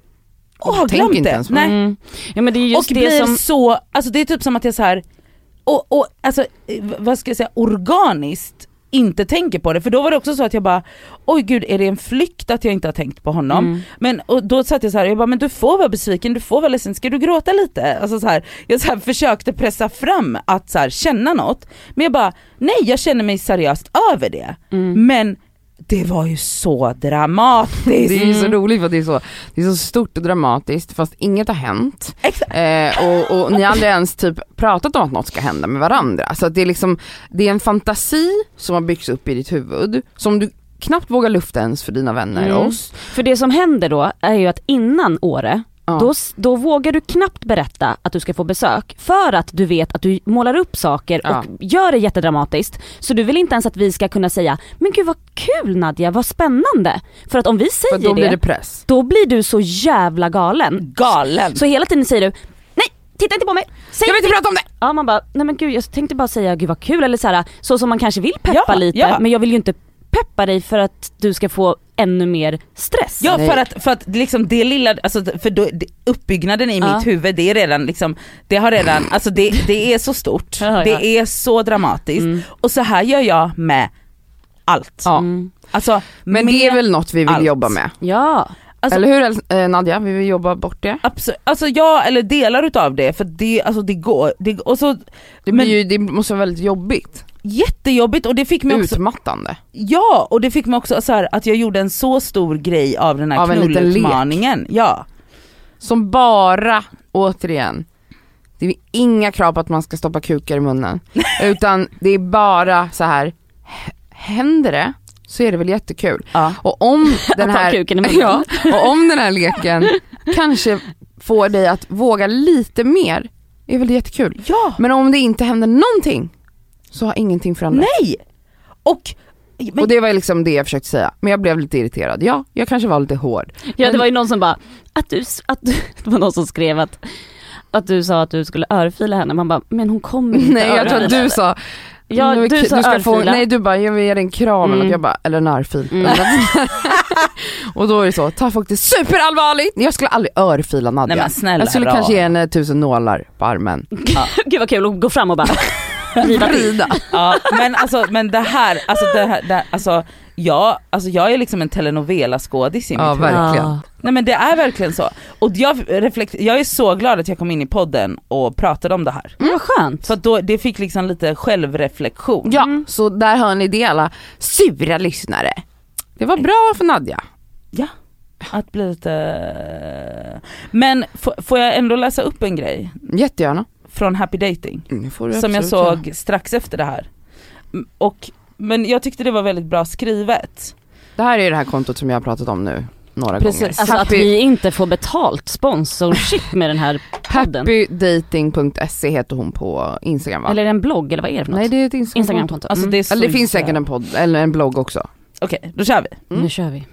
och har Tänk glömt inte det. ens på det. Nej. Mm. Ja, men det är just Och det blir som... så, alltså det är typ som att jag så här, och, och alltså eh, vad ska jag säga, organiskt inte tänker på det, för då var det också så att jag bara, oj gud, är det en flykt att jag inte har tänkt på honom? Mm. Men och då satt jag så här, jag bara, men du får vara besviken, du får vara ledsen, ska du gråta lite? Alltså så här, jag så här försökte pressa fram att så här, känna något, men jag bara, nej jag känner mig seriöst över det. Mm. Men det var ju så dramatiskt. Det är ju så Mm. roligt för att det är så, det är så stort och dramatiskt fast inget har hänt. Exakt. Eh, och, och ni har aldrig ens typ pratat om att något ska hända med varandra. Så att det är liksom, det är en fantasi som har byggts upp i ditt huvud som du knappt vågar lufta ens för dina vänner Mm. och oss. För det som händer då är ju att innan Åre, Ja. då, då vågar du knappt berätta att du ska få besök för att du vet att du målar upp saker Ja. och gör det jättedramatiskt. Så du vill inte ens att vi ska kunna säga, men gud vad kul Nadja, vad spännande. För att om vi För säger då blir det, det press. då blir du så jävla galen. Galen. Så hela tiden säger du, nej, titta inte på mig. Säg Jag vill inte prata om det! Ja, man bara, nej men gud jag tänkte bara säga gud vad kul, eller så här, så som man kanske vill peppa Ja, lite, ja. men jag vill ju inte peppa dig för att du ska få ännu mer stress. Ja, Nej. för att, för att liksom det lilla, alltså för då, det, uppbyggnaden i Ja. mitt huvud, det är redan liksom, det har redan, alltså det, det är så stort, Ja, ja. det är så dramatiskt, Mm. och så här gör jag med allt. Ja. Mm. Alltså, Men med det är väl något vi vill allt. jobba med. Ja. Alltså, eller hur eh, Nadja, vi vill jobba bort det. Absolut, alltså ja, eller delar utav det, för det, alltså det går, det, och så, Det, blir men, ju, det måste vara väldigt jobbigt. jättejobbigt, och det fick mig också, Utmattande. ja, och det fick mig också så här, att jag gjorde en så stor grej av den här Av en liten knullutmaningen. Ja. Som bara, återigen, det är inga krav på att man ska stoppa kukar i munnen. Utan det är bara så här, h- händer det så är det väl jättekul. Ja. Och om den Att ha här kuken i munnen. ja, och om den här leken kanske får dig att våga lite mer, är väl det jättekul. Ja. Men om det inte händer någonting så har ingenting förändrats. Nej. Och men, Och det var liksom det jag försökte säga. Men jag blev lite irriterad. Ja, jag kanske var lite hård. Ja, det var ju någon som bara, att du, att du, det var någon som skrev att, att du sa att du skulle örfila henne. Man bara, men hon kommer inte Nej, jag tror att örfila du sa Ja, nu, du sa du ska få, örfila. nej du bara, jag vill ge dig en kram. Mm. Och jag bara, eller en örfil. Mm. Och då är det så, ta faktiskt superallvarligt. Jag skulle aldrig örfila Nadja. nej men snälla Jag skulle då. kanske ge henne tusen nålar på armen. Ja. Gud vad kul att gå fram och bara riva till. Frida. Ja, men alltså, men det här, alltså det här, det, alltså, ja, alltså jag är liksom en telenovela-skådis i mitt Ja, huvud. verkligen. Ja. Nej men det är verkligen så. Och jag, reflekt, jag är så glad att jag kom in i podden och pratade om det här. Mm, vad skönt. För att då, det fick liksom lite självreflektion. Ja, Mm. så där hör ni det alla sura lyssnare. Det var bra för Nadja. Ja, att bli lite... Men f- får jag ändå läsa upp en grej Jättegärna. från Happy Dating? Mm, får du Som jag absolut såg göra. strax efter det här. M- Och, men jag tyckte det var väldigt bra skrivet. Det här är ju det här kontot som jag har pratat om nu några Precis. gånger. Alltså att Happy, vi inte får betalt sponsorship med den här podden. happydating punkt se heter hon på Instagram, va? Eller är det en blogg eller vad är det för något? Nej, det är ett Instagram-konto. Instagramkonto. Alltså, Mm. det, är så Eller det finns jä- säkert en podd, eller en blogg också. Okej, då kör vi. Mm. Nu kör vi.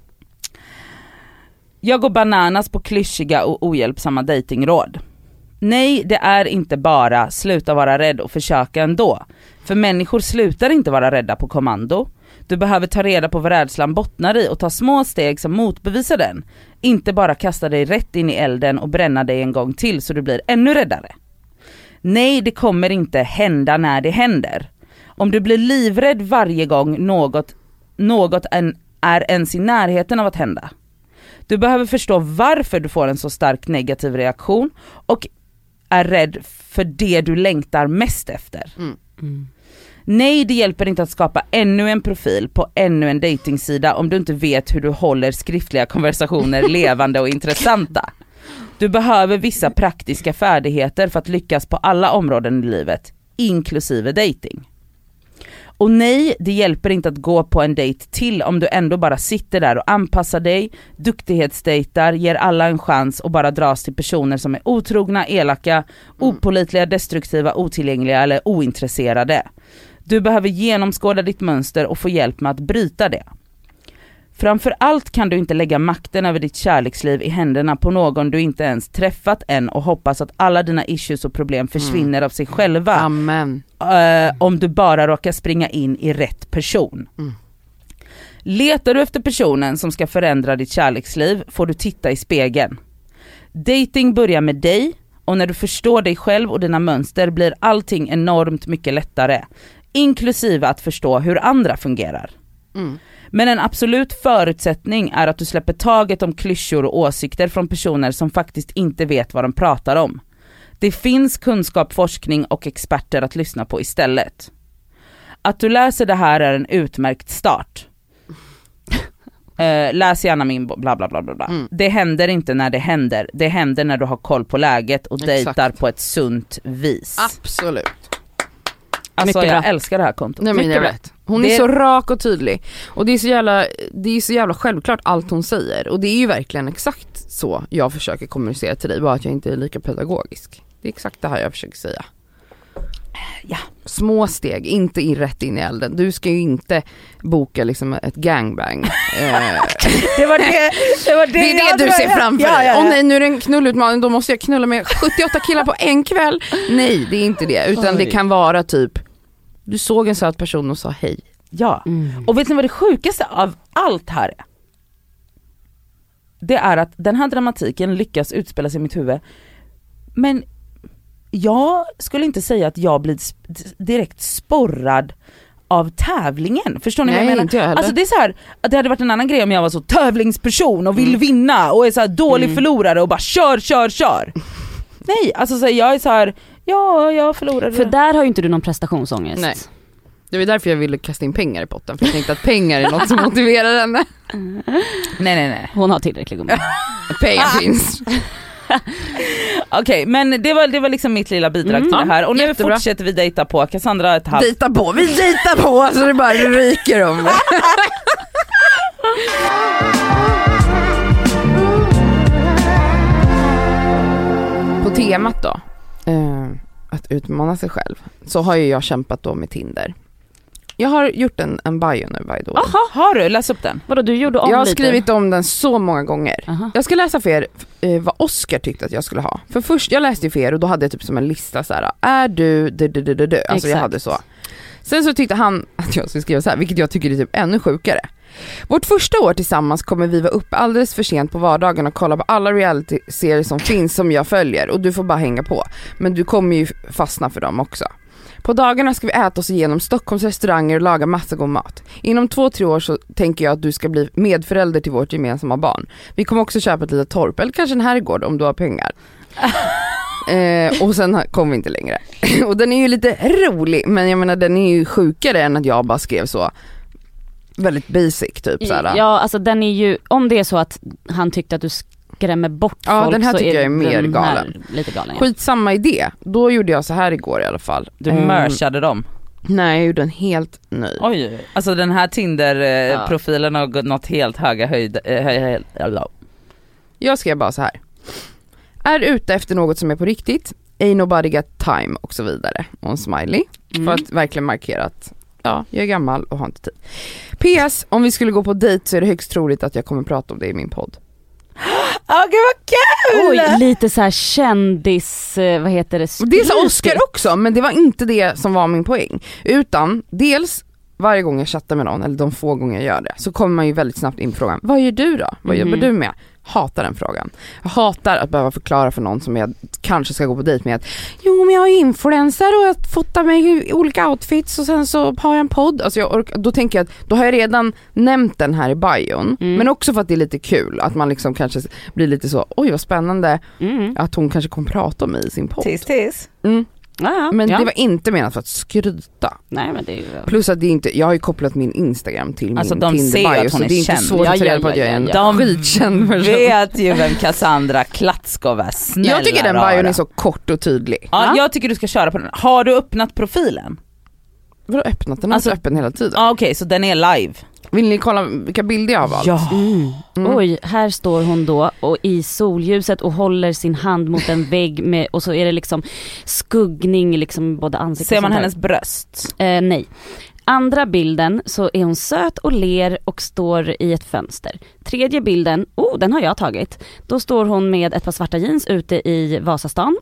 Jag går bananas på klyschiga och ohjälpsamma datingråd. Nej, det är inte bara sluta vara rädd och försöka ändå. För människor slutar inte vara rädda på kommando. Du behöver ta reda på vad rädslan bottnar i och ta små steg som motbevisar den. Inte bara kasta dig rätt in i elden och bränna dig en gång till så du blir ännu räddare. Nej, det kommer inte hända när det händer. Om du blir livrädd varje gång något, något en, är ens i närheten av att hända. Du behöver förstå varför du får en så stark negativ reaktion och är rädd för det du längtar mest efter. Mm. Mm. Nej, det hjälper inte att skapa ännu en profil på ännu en datingsida om du inte vet hur du håller skriftliga konversationer levande och intressanta. Du behöver vissa praktiska färdigheter för att lyckas på alla områden i livet, inklusive dating. Och nej, det hjälper inte att gå på en dejt till om du ändå bara sitter där och anpassar dig, duktighetsdejtar, ger alla en chans och bara dras till personer som är otrogna, elaka, opålitliga, destruktiva, otillgängliga eller ointresserade. Du behöver genomskåda ditt mönster och få hjälp med att bryta det. Framför allt kan du inte lägga makten över ditt kärleksliv i händerna på någon du inte ens träffat än och hoppas att alla dina issues och problem försvinner av sig själva. Amen. Uh, om du bara råkar springa in i rätt person. Mm. Letar du efter personen som ska förändra ditt kärleksliv får du titta i spegeln. Dating börjar med dig och när du förstår dig själv och dina mönster blir allting enormt mycket lättare, inklusive att förstå hur andra fungerar. Mm. Men en absolut förutsättning är att du släpper taget om klyschor och åsikter från personer som faktiskt inte vet vad de pratar om. Det finns kunskap, forskning och experter att lyssna på istället. Att du läser det här är en utmärkt start. Uh, läs gärna min bla bla bla bla. bla. Mm. Det händer inte när det händer. Det händer när du har koll på läget och Exakt. dejtar på ett sunt vis. Absolut. Alltså Mycket jag bra. älskar det här kontot. Nej, men Mycket jag bra. vet. Hon Det- är så rak och tydlig. Och det är så jävla, det är så jävla självklart allt hon säger. Och det är ju verkligen exakt så jag försöker kommunicera till dig. Bara att jag inte är lika pedagogisk. Det är exakt det här jag försöker säga. Ja. Små steg, inte in rätt in i elden. Du ska ju inte boka liksom ett gangbang. eh, Det var det, det, var det, det är jag det du ser drömde. framför Ja, dig. ja, ja. Åh nej, nu är det en knullutmaning, då måste jag knulla med sjuttioåtta killar på en kväll. Nej, det är inte det. Utan Oj. det kan vara typ, du såg en söt person och sa hej. Ja. Mm. Och vet ni vad det sjukaste av allt här är? Det är att den här dramatiken lyckas utspela sig i mitt huvud. Men jag skulle inte säga att jag blir sp- direkt sporrad av tävlingen. Förstår ni Nej, vad jag menar? inte jag heller. Alltså det är så här, att det hade varit en annan grej om jag var så tävlingsperson och vill mm. vinna och är så här dålig mm. förlorare och bara kör, kör, kör. Nej, alltså så här, jag är så här, ja, jag förlorade. För där har ju inte du någon prestationsångest. Nej. Det var därför jag ville kasta in pengar i potten, för jag tänkte att pengar är något som motiverar henne. Mm. Nej, nej, nej. Hon har tillräckligt gummi. Pengar finns. Okej, okay, men det var, det var liksom mitt lilla bidrag mm, till det här. Och nu jättebra. Fortsätter vi dejta på. Cassandra ett halvt. Dejta på, vi dejtar på, alltså det bara ryker om det. På temat då, eh, att utmana sig själv, så har ju jag kämpat då med Tinder. Jag har gjort en, en bio nu varje år. Aha, har du? Läs upp den. Vadå, du gjorde om Jag har lite? skrivit om den så många gånger. Aha. Jag ska läsa för er eh, vad Oscar tyckte att jag skulle ha. För först, jag läste ju för er och då hade jag typ som en lista så här: är du, du, du, du, du, du. Alltså Exakt. jag hade så. Sen så tyckte han att jag skulle skriva så här, vilket jag tycker är typ ännu sjukare. Vårt första år tillsammans kommer vi vara uppe alldeles för sent på vardagen och kolla på alla reality-serier som finns som jag följer, och du får bara hänga på. Men du kommer ju fastna för dem också. På dagarna ska vi äta oss igenom Stockholms restauranger och laga massa god mat. Inom två, tre år så tänker jag att du ska bli medförälder till vårt gemensamma barn. Vi kommer också köpa ett litet torp, eller kanske en herrgård om du har pengar. eh, och sen kom vi inte längre. Och den är ju lite rolig, men jag menar den är ju sjukare än att jag bara skrev så väldigt basic typ såhär. Ja, alltså den är ju, om det är så att han tyckte att du skrämmer bort ja, folk, den här så tycker är jag är mer den galen. Lite galen. Ja. Skitsamma idé. Då gjorde jag så här igår i alla fall. Du um, merchade dem. Nej, jag gjorde en helt ny. Oj, alltså den här Tinder-profilen ja. har nått helt höga höjd. Äh, höj, höj, höj. Jag skrev bara så här: är ute efter något som är på riktigt, ain't nobody got time och så vidare. Och en smiley. Mm. För att verkligen markera att ja, jag är gammal och har inte tid. P S, om vi skulle gå på dejt så är det högst troligt att jag kommer prata om det i min podd. Åh, gud vad kul! Oj, lite så här kändis, vad heter det? Det är så Oscar också, men det var inte det som var min poäng. Utan dels varje gång jag chattar med någon, eller de få gånger jag gör det, så kommer man ju väldigt snabbt in på frågan: vad gör du då? Vad jobbar mm. du med? Hatar den frågan. Jag hatar att behöva förklara för någon som jag kanske ska gå på dejt med att jo, men jag är influencer och jag fotar mig i olika outfits och sen så har jag en podd. Alltså jag orkar, då tänker jag att då har jag redan nämnt den här i bion. Mm. Men också för att det är lite kul att man liksom kanske blir lite så, oj vad spännande mm. att hon kanske kommer prata om mig i sin podd. Tis, tis. Mm. Ja, men ja. det var inte menat för att skryta. Nej, men det är ju... Plus att det inte, jag har ju kopplat min Instagram till min alltså, de Tinder ser bio, att hon så är det är känd. inte svårt ja, att ta reda på ja, att jag är en ja, ja. skitkänd person. Vet ju vem Cassandra Klatskov är. Snälla jag tycker den rara. bion är så kort och tydlig. Ja, jag tycker du ska köra på den. Har du öppnat profilen? Vadå öppnat? Den är alltså, öppen hela tiden. Ja, okej, okay, så den är live. Vill ni kolla vilka bilder jag har valt? Ja. Mm. Mm. Oj, här står hon då och i solljuset och håller sin hand mot en vägg med, och så är det liksom skuggning liksom både ansiktet. Ser man hennes bröst? Eh, nej. Andra bilden så är hon söt och ler och står i ett fönster. Tredje bilden, oh den har jag tagit. Då står hon med ett par svarta jeans ute i Vasastan.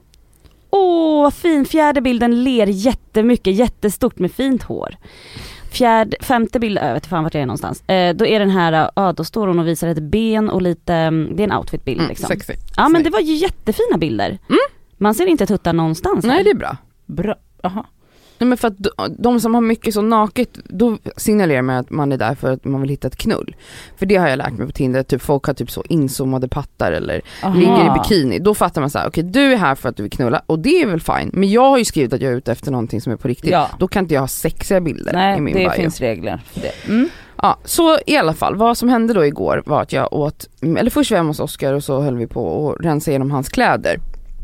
Åh, vad fin. Fjärde bilden ler jättemycket, jättestort med fint hår. Fjärde, femte bild, jag vet inte fan vart jag är någonstans. Eh, då är den här, ja då står hon och visar ett ben och lite, det är en outfitbild mm, liksom. Sexy. Ja, men det var ju jättefina bilder. Mm. Man ser inte tuttar någonstans. Nej, här. det är bra. Bra, aha. Nej, men för att de som har mycket så naket, då signalerar man att man är där för att man vill hitta ett knull. För det har jag lärt mig på Tinder, typ folk har typ så inzoomade pattar eller aha. ligger i bikini. Då fattar man så här: okej, okay, du är här för att du vill knulla och det är väl fine. Men jag har ju skrivit att jag är ute efter någonting som är på riktigt. Ja. Då kan inte jag ha sexiga bilder. Nej, i min det bio. finns regler för det. Mm. Ja, så i alla fall, vad som hände då igår var att jag åt, eller först var jag hos Oscar och så höll vi på att rensa igenom hans kläder.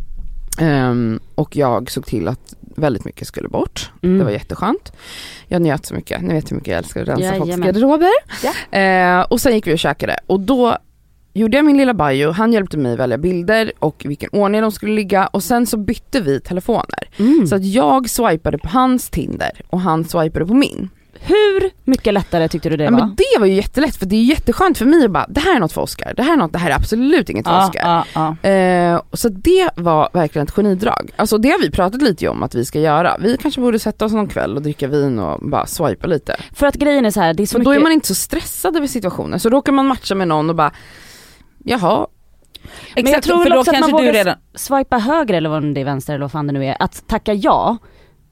Um, och jag såg till att väldigt mycket skulle bort. Mm. Det var jätteskönt. Jag njöt så mycket. Ni vet hur mycket jag älskar att rensa ja, folks garderober. Ja. Uh, och sen gick vi och käkade. Och då gjorde jag min lilla bio. Han hjälpte mig välja bilder och vilken ordning de skulle ligga. Och sen så bytte vi telefoner. Mm. Så att jag swipade på hans Tinder och han swipade på min. Hur mycket lättare tyckte du det ja, var? Men det var ju jättelätt, för det är jätteskönt för mig att bara, det här är något för Oscar, det här är något, det här är absolut inget för ah, Oscar. Ah, ah. Eh, så det var verkligen ett genidrag. Alltså det har vi pratat lite om att vi ska göra. Vi kanske borde sätta oss någon kväll och dricka vin och bara swipa lite. För att grejen är så här, det är så för mycket... då är man inte så stressad över situationen. Så då kan man matcha med någon och bara, jaha. Men jag tror väl också att man vågar redan... swipa höger eller vad det är, vänster eller vad fan det nu är. Att tacka ja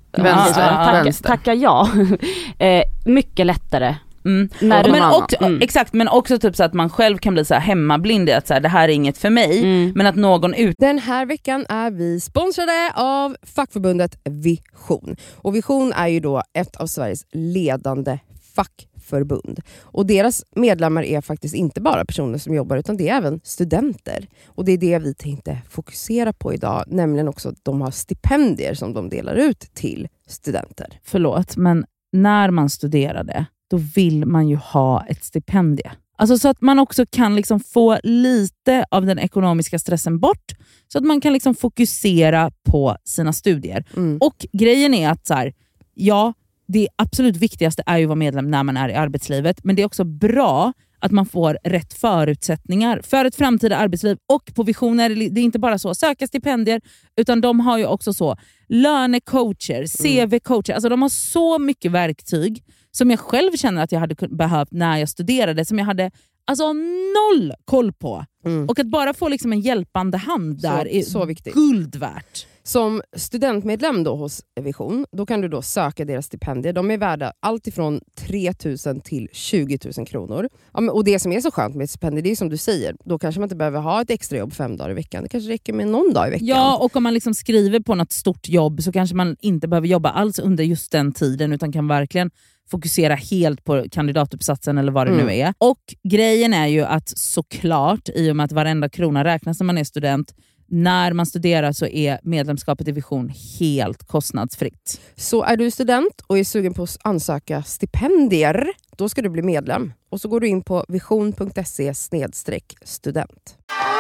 Vänster, Ja, tacka, vänster. tacka ja. eh, mycket lättare. Mm. När men man- också, mm. Exakt, men också typ så att man själv kan bli så här hemmablind i att så här, det här är inget för mig, Mm. men att någon ut... Den här veckan är vi sponsrade av fackförbundet Vision. Och Vision är ju då ett av Sveriges ledande fackförbund. Och deras medlemmar är faktiskt inte bara personer som jobbar, utan det är även studenter. Och det är det vi tänkte fokusera på idag, nämligen också att de har stipendier som de delar ut till studenter. Förlåt, men när man studerade, då vill man ju ha ett stipendie. Alltså så att man också kan liksom få lite av den ekonomiska stressen bort, så att man kan liksom fokusera på sina studier. Mm. Och grejen är att så här, ja, det absolut viktigaste är ju att vara medlem när man är i arbetslivet, men det är också bra att man får rätt förutsättningar för ett framtida arbetsliv. Och på Vision är det, det är inte bara så söka stipendier, utan de har ju också så lönecoacher, C V-coacher. Alltså de har så mycket verktyg som jag själv känner att jag hade kun- behövt när jag studerade, som jag hade alltså noll koll på. Mm. Och att bara få liksom en hjälpande hand där Så- är så viktigt. guld värt. Som studentmedlem då hos Vision, då kan du då söka deras stipendier. De är värda allt ifrån tre tusen till tjugo tusen kronor. Ja, men, och det som är så skönt med ett stipendium, det är som du säger, då kanske man inte behöver ha ett extra jobb fem dagar i veckan. Det kanske räcker med någon dag i veckan. Ja, och om man liksom skriver på något stort jobb så kanske man inte behöver jobba alls under just den tiden, utan kan verkligen fokusera helt på kandidatuppsatsen eller vad det Mm. nu är. Och grejen är ju att såklart, i och med att varenda krona räknas när man är student, när man studerar så är medlemskapet i Vision helt kostnadsfritt. Så är du student och är sugen på att ansöka stipendier, då ska du bli medlem. Och så går du in på vision punkt se snedstreck student.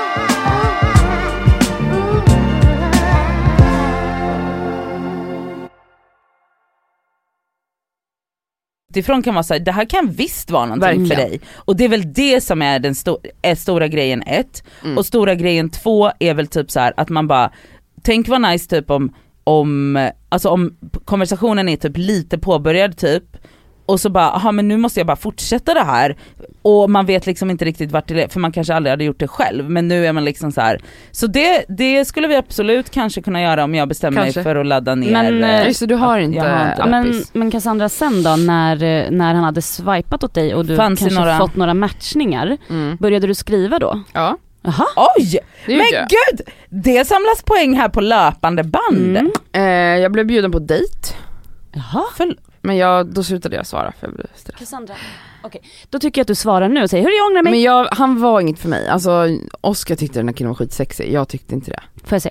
Utifrån kan vara så här, det här kan visst vara någonting Verkligen. för dig. Och det är väl det som är den sto- är stora grejen ett. Mm. Och stora grejen två är väl typ så här att man bara, tänk vad nice typ om, om, alltså om konversationen är typ lite påbörjad typ. Och så bara, aha, men nu måste jag bara fortsätta det här. Och man vet liksom inte riktigt vart det är, för man kanske aldrig hade gjort det själv. Men nu är man liksom så här. Så det, det skulle vi absolut kanske kunna göra om jag bestämmer Kanske. mig för att ladda ner. Men, eh, Just det, du har inte, jag har inte Ja, men, appis. men Cassandra, sen då när, när han hade swipat åt dig och du Fanns det kanske några- fått några matchningar, Mm. började du skriva då? Ja, Jaha. Oj! det gjorde Men jag. gud! Det samlas poäng här på löpande band. Mm. Eh, jag blev bjuden på dejt, Jaha. För, men jag, då slutade jag svara för jag blev stressad. Cassandra, okej. Då tycker jag att du svarar nu och säger, hur jag ångrar mig. Men jag, han var inget för mig. Alltså Oscar tyckte den här killen var skitsexig. Jag tyckte inte det. Får jag se?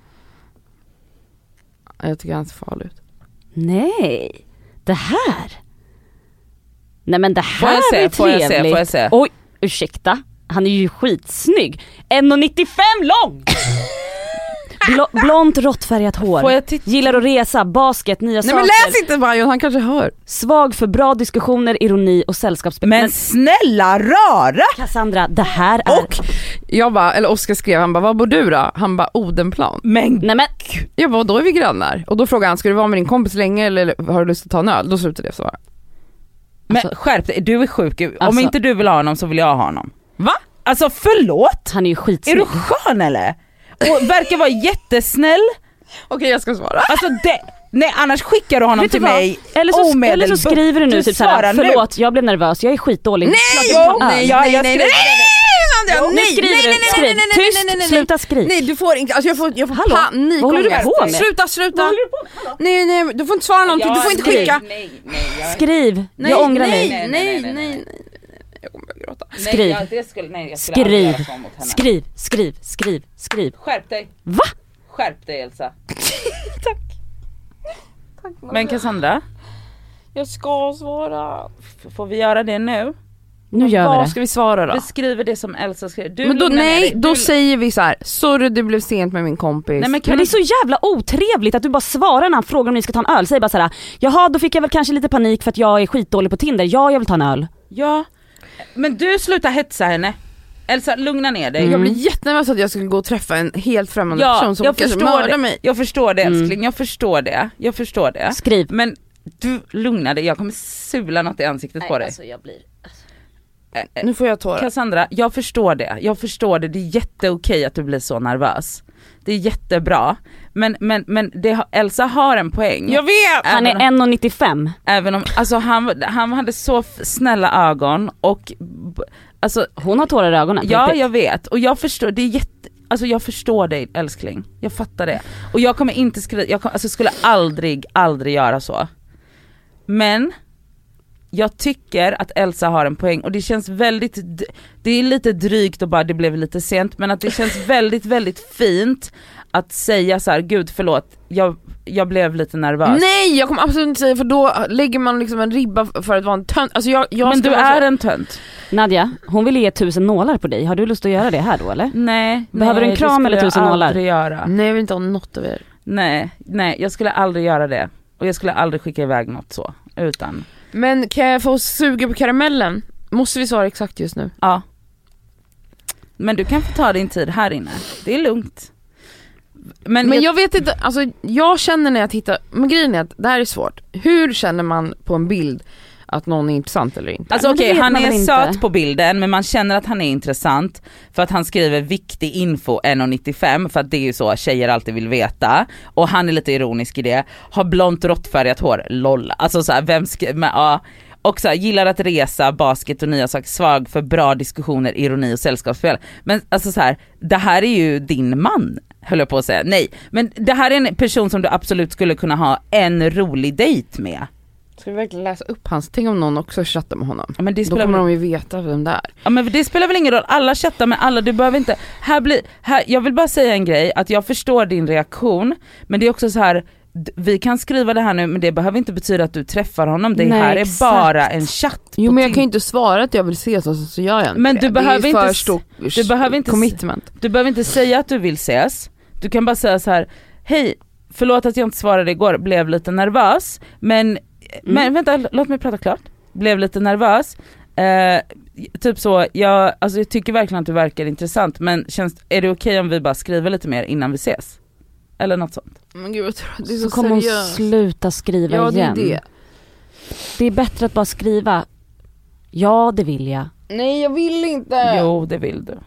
Jag tycker han ser farlig ut. Nej, det här. Nej men det får här jag är se, får jag se, trevligt. får jag se. Oj, ursäkta. Han är ju skitsnygg. en komma nittiofem lång! Bl- blont råttfärgat hår. Får jag titta? Gillar att resa, basket, nya Nej saker. men läs inte Marion, han kanske hör. Svag för bra diskussioner, ironi och sällskapsspel. Men snälla rara! Cassandra, det här är... Och jag bara, eller Oscar skrev, han bara, vad bor du då? Han bara, Odenplan. Men Nej men, Jag bara, då är vi grannar. Och då frågade han, ska du vara med din kompis länge eller har du lust att ta en öl? Då slutade jag svara. Men Alltså- skärp dig, du är sjuk. Om Alltså- inte du vill ha honom så vill jag ha honom. Va? Alltså förlåt? han är ju Är skitsnygg. du skön eller? Och verkar vara jättesnäll. Okej, jag ska svara. Alltså det, nej annars skickar du honom Vet du till vad? mig Eller så, eller så omedelbart. skriver du nu Du typ såhär, svarar nu. förlåt jag blev nervös, jag är skitdålig. Nej, Klart jag Jo, tar öl. nej, ja, jag nej, skriver- nej, Nu skriver du, skriv. Tyst, sluta skriv. Nej, du får inte, alltså jag får, jag får Hallå? panik. Vad håller du på med? Sluta, sluta. Vad håller du på med? Hallå? Nej, nej, du får inte svara någonting, du får inte skriv. skicka. Nej, nej, jag, Skriv, Nej, jag ångrar nej, mig. nej, nej, nej, nej. Jag kommer börja gråta. nej, Skriv. jag, det skulle, nej, jag skulle aldrig Skriv, göra så mot henne. skriv, skriv, skriv, skriv. Skärp dig. Va? Skärp dig Elsa. Men Cassandra, Jag ska svara. f- får vi göra det nu? Nu gör vi Vad det. ska vi svara då? Vi skriver det som Elsa skrev. Du Men då, lugnar ner nej, dig. då Du- säger vi så här: sorry det blev sent med min kompis. Nej, men kan Men det är du- så jävla otrevligt att du bara svarar när han frågar om ni ska ta en öl. Säg bara såhär, jaha då fick jag väl kanske lite panik för att jag är skitdålig på Tinder. Ja, jag vill ta en öl. Ja, men du slutar hetsa henne. Elsa, lugna ner dig. Jag blir jättenervös att jag skulle gå och träffa en helt främmande Ja, person som jag kanske förstår mördar det. mig. Jag förstår det Mm. älskling, jag förstår det. Jag förstår det. Skriv. Men du, lugna dig, jag kommer sula något i ansiktet på dig. jag blir... Nu får jag tårar. Cassandra, jag förstår det. Jag förstår det. Det är jätteokej att du blir så nervös. Det är jättebra. Men, men, men det, Elsa har en poäng. Jag vet! Han är en komma nittiofem. Även om, alltså han, han hade så f- snälla ögon och alltså, Hon har tårar i ögonen. ja, riktigt. jag vet. Och jag förstår, det är jätte, alltså jag förstår dig älskling. Jag fattar det. Och jag kommer inte skriva, jag kommer, alltså skulle aldrig, aldrig göra så. Men jag tycker att Elsa har en poäng och det känns väldigt, det är lite drygt och bara det blev lite sent, men att det känns väldigt, väldigt fint att säga så här: gud förlåt, jag, jag blev lite nervös. Nej, jag kommer absolut inte säga, för då lägger man liksom en ribba för att vara en tönt. Alltså jag, jag Men ska du vara är så... en tönt. Nadja, hon vill ge tusen nålar på dig. Har du lust att göra det här då eller? Nej. Behöver nej, du en kram det eller skulle tusen jag nålar? aldrig göra. Nej, jag vill inte ha något av er. Nej, nej, jag skulle aldrig göra det. Och jag skulle aldrig skicka iväg något så. Utan, Men kan jag få suga på karamellen? Måste vi svara exakt just nu? ja. Men du kan få ta din tid här inne. Det är lugnt. Men, Men jag, jag vet inte, alltså jag känner när jag tittar, men grejen är att det här är svårt. Hur känner man på en bild att någon är intressant eller inte? alltså men det okej, vet han man är väl inte. söt på bilden, men man känner att han är intressant för att han skriver viktig info en komma nittiofem, för att det är ju så tjejer alltid vill veta. Och han är lite ironisk i det. Har blont råttfärgat hår, loll. Alltså så här, vem ska, men, ja. Och så här, gillar att resa, basket och nya saker, svag för bra diskussioner, ironi och sällskapsspel. Men alltså så här, det här är ju din man, höll jag på att säga. Nej, men det här är en person som du absolut skulle kunna ha en rolig dejt med. Ska vi verkligen läsa upp hans? Tänk om någon också chattar med honom. Ja, men det Då spelar kommer väl... de ju veta vem det är. Ja, men det spelar väl ingen roll, alla chattar med alla, du behöver inte, här blir, här, jag vill bara säga en grej, att jag förstår din reaktion, men det är också så här, d- vi kan skriva det här nu, men det behöver inte betyda att du träffar honom, det Nej, här är exakt. bara en chatt. Jo, på men jag Tin- kan ju inte svara att jag vill ses och så, så gör jag inte Men det. du behöver det är inte för s- stor du behöver inte s- commitment. Du behöver inte säga att du vill ses, du kan bara säga så här: hej, förlåt att jag inte svarade igår, blev lite nervös, men, Mm. men vänta, låt mig prata klart. Blev lite nervös, eh, typ så, jag, alltså jag tycker verkligen att du verkar intressant, men känns, är det okej om vi bara skriver lite mer innan vi ses? Eller något sånt. Men gud, jag tror att det är Så så, kommer hon seriöst. sluta skriva Ja, det igen. är det. Det är bättre att bara skriva: ja, det vill jag. Nej, jag vill inte. Jo, det vill du.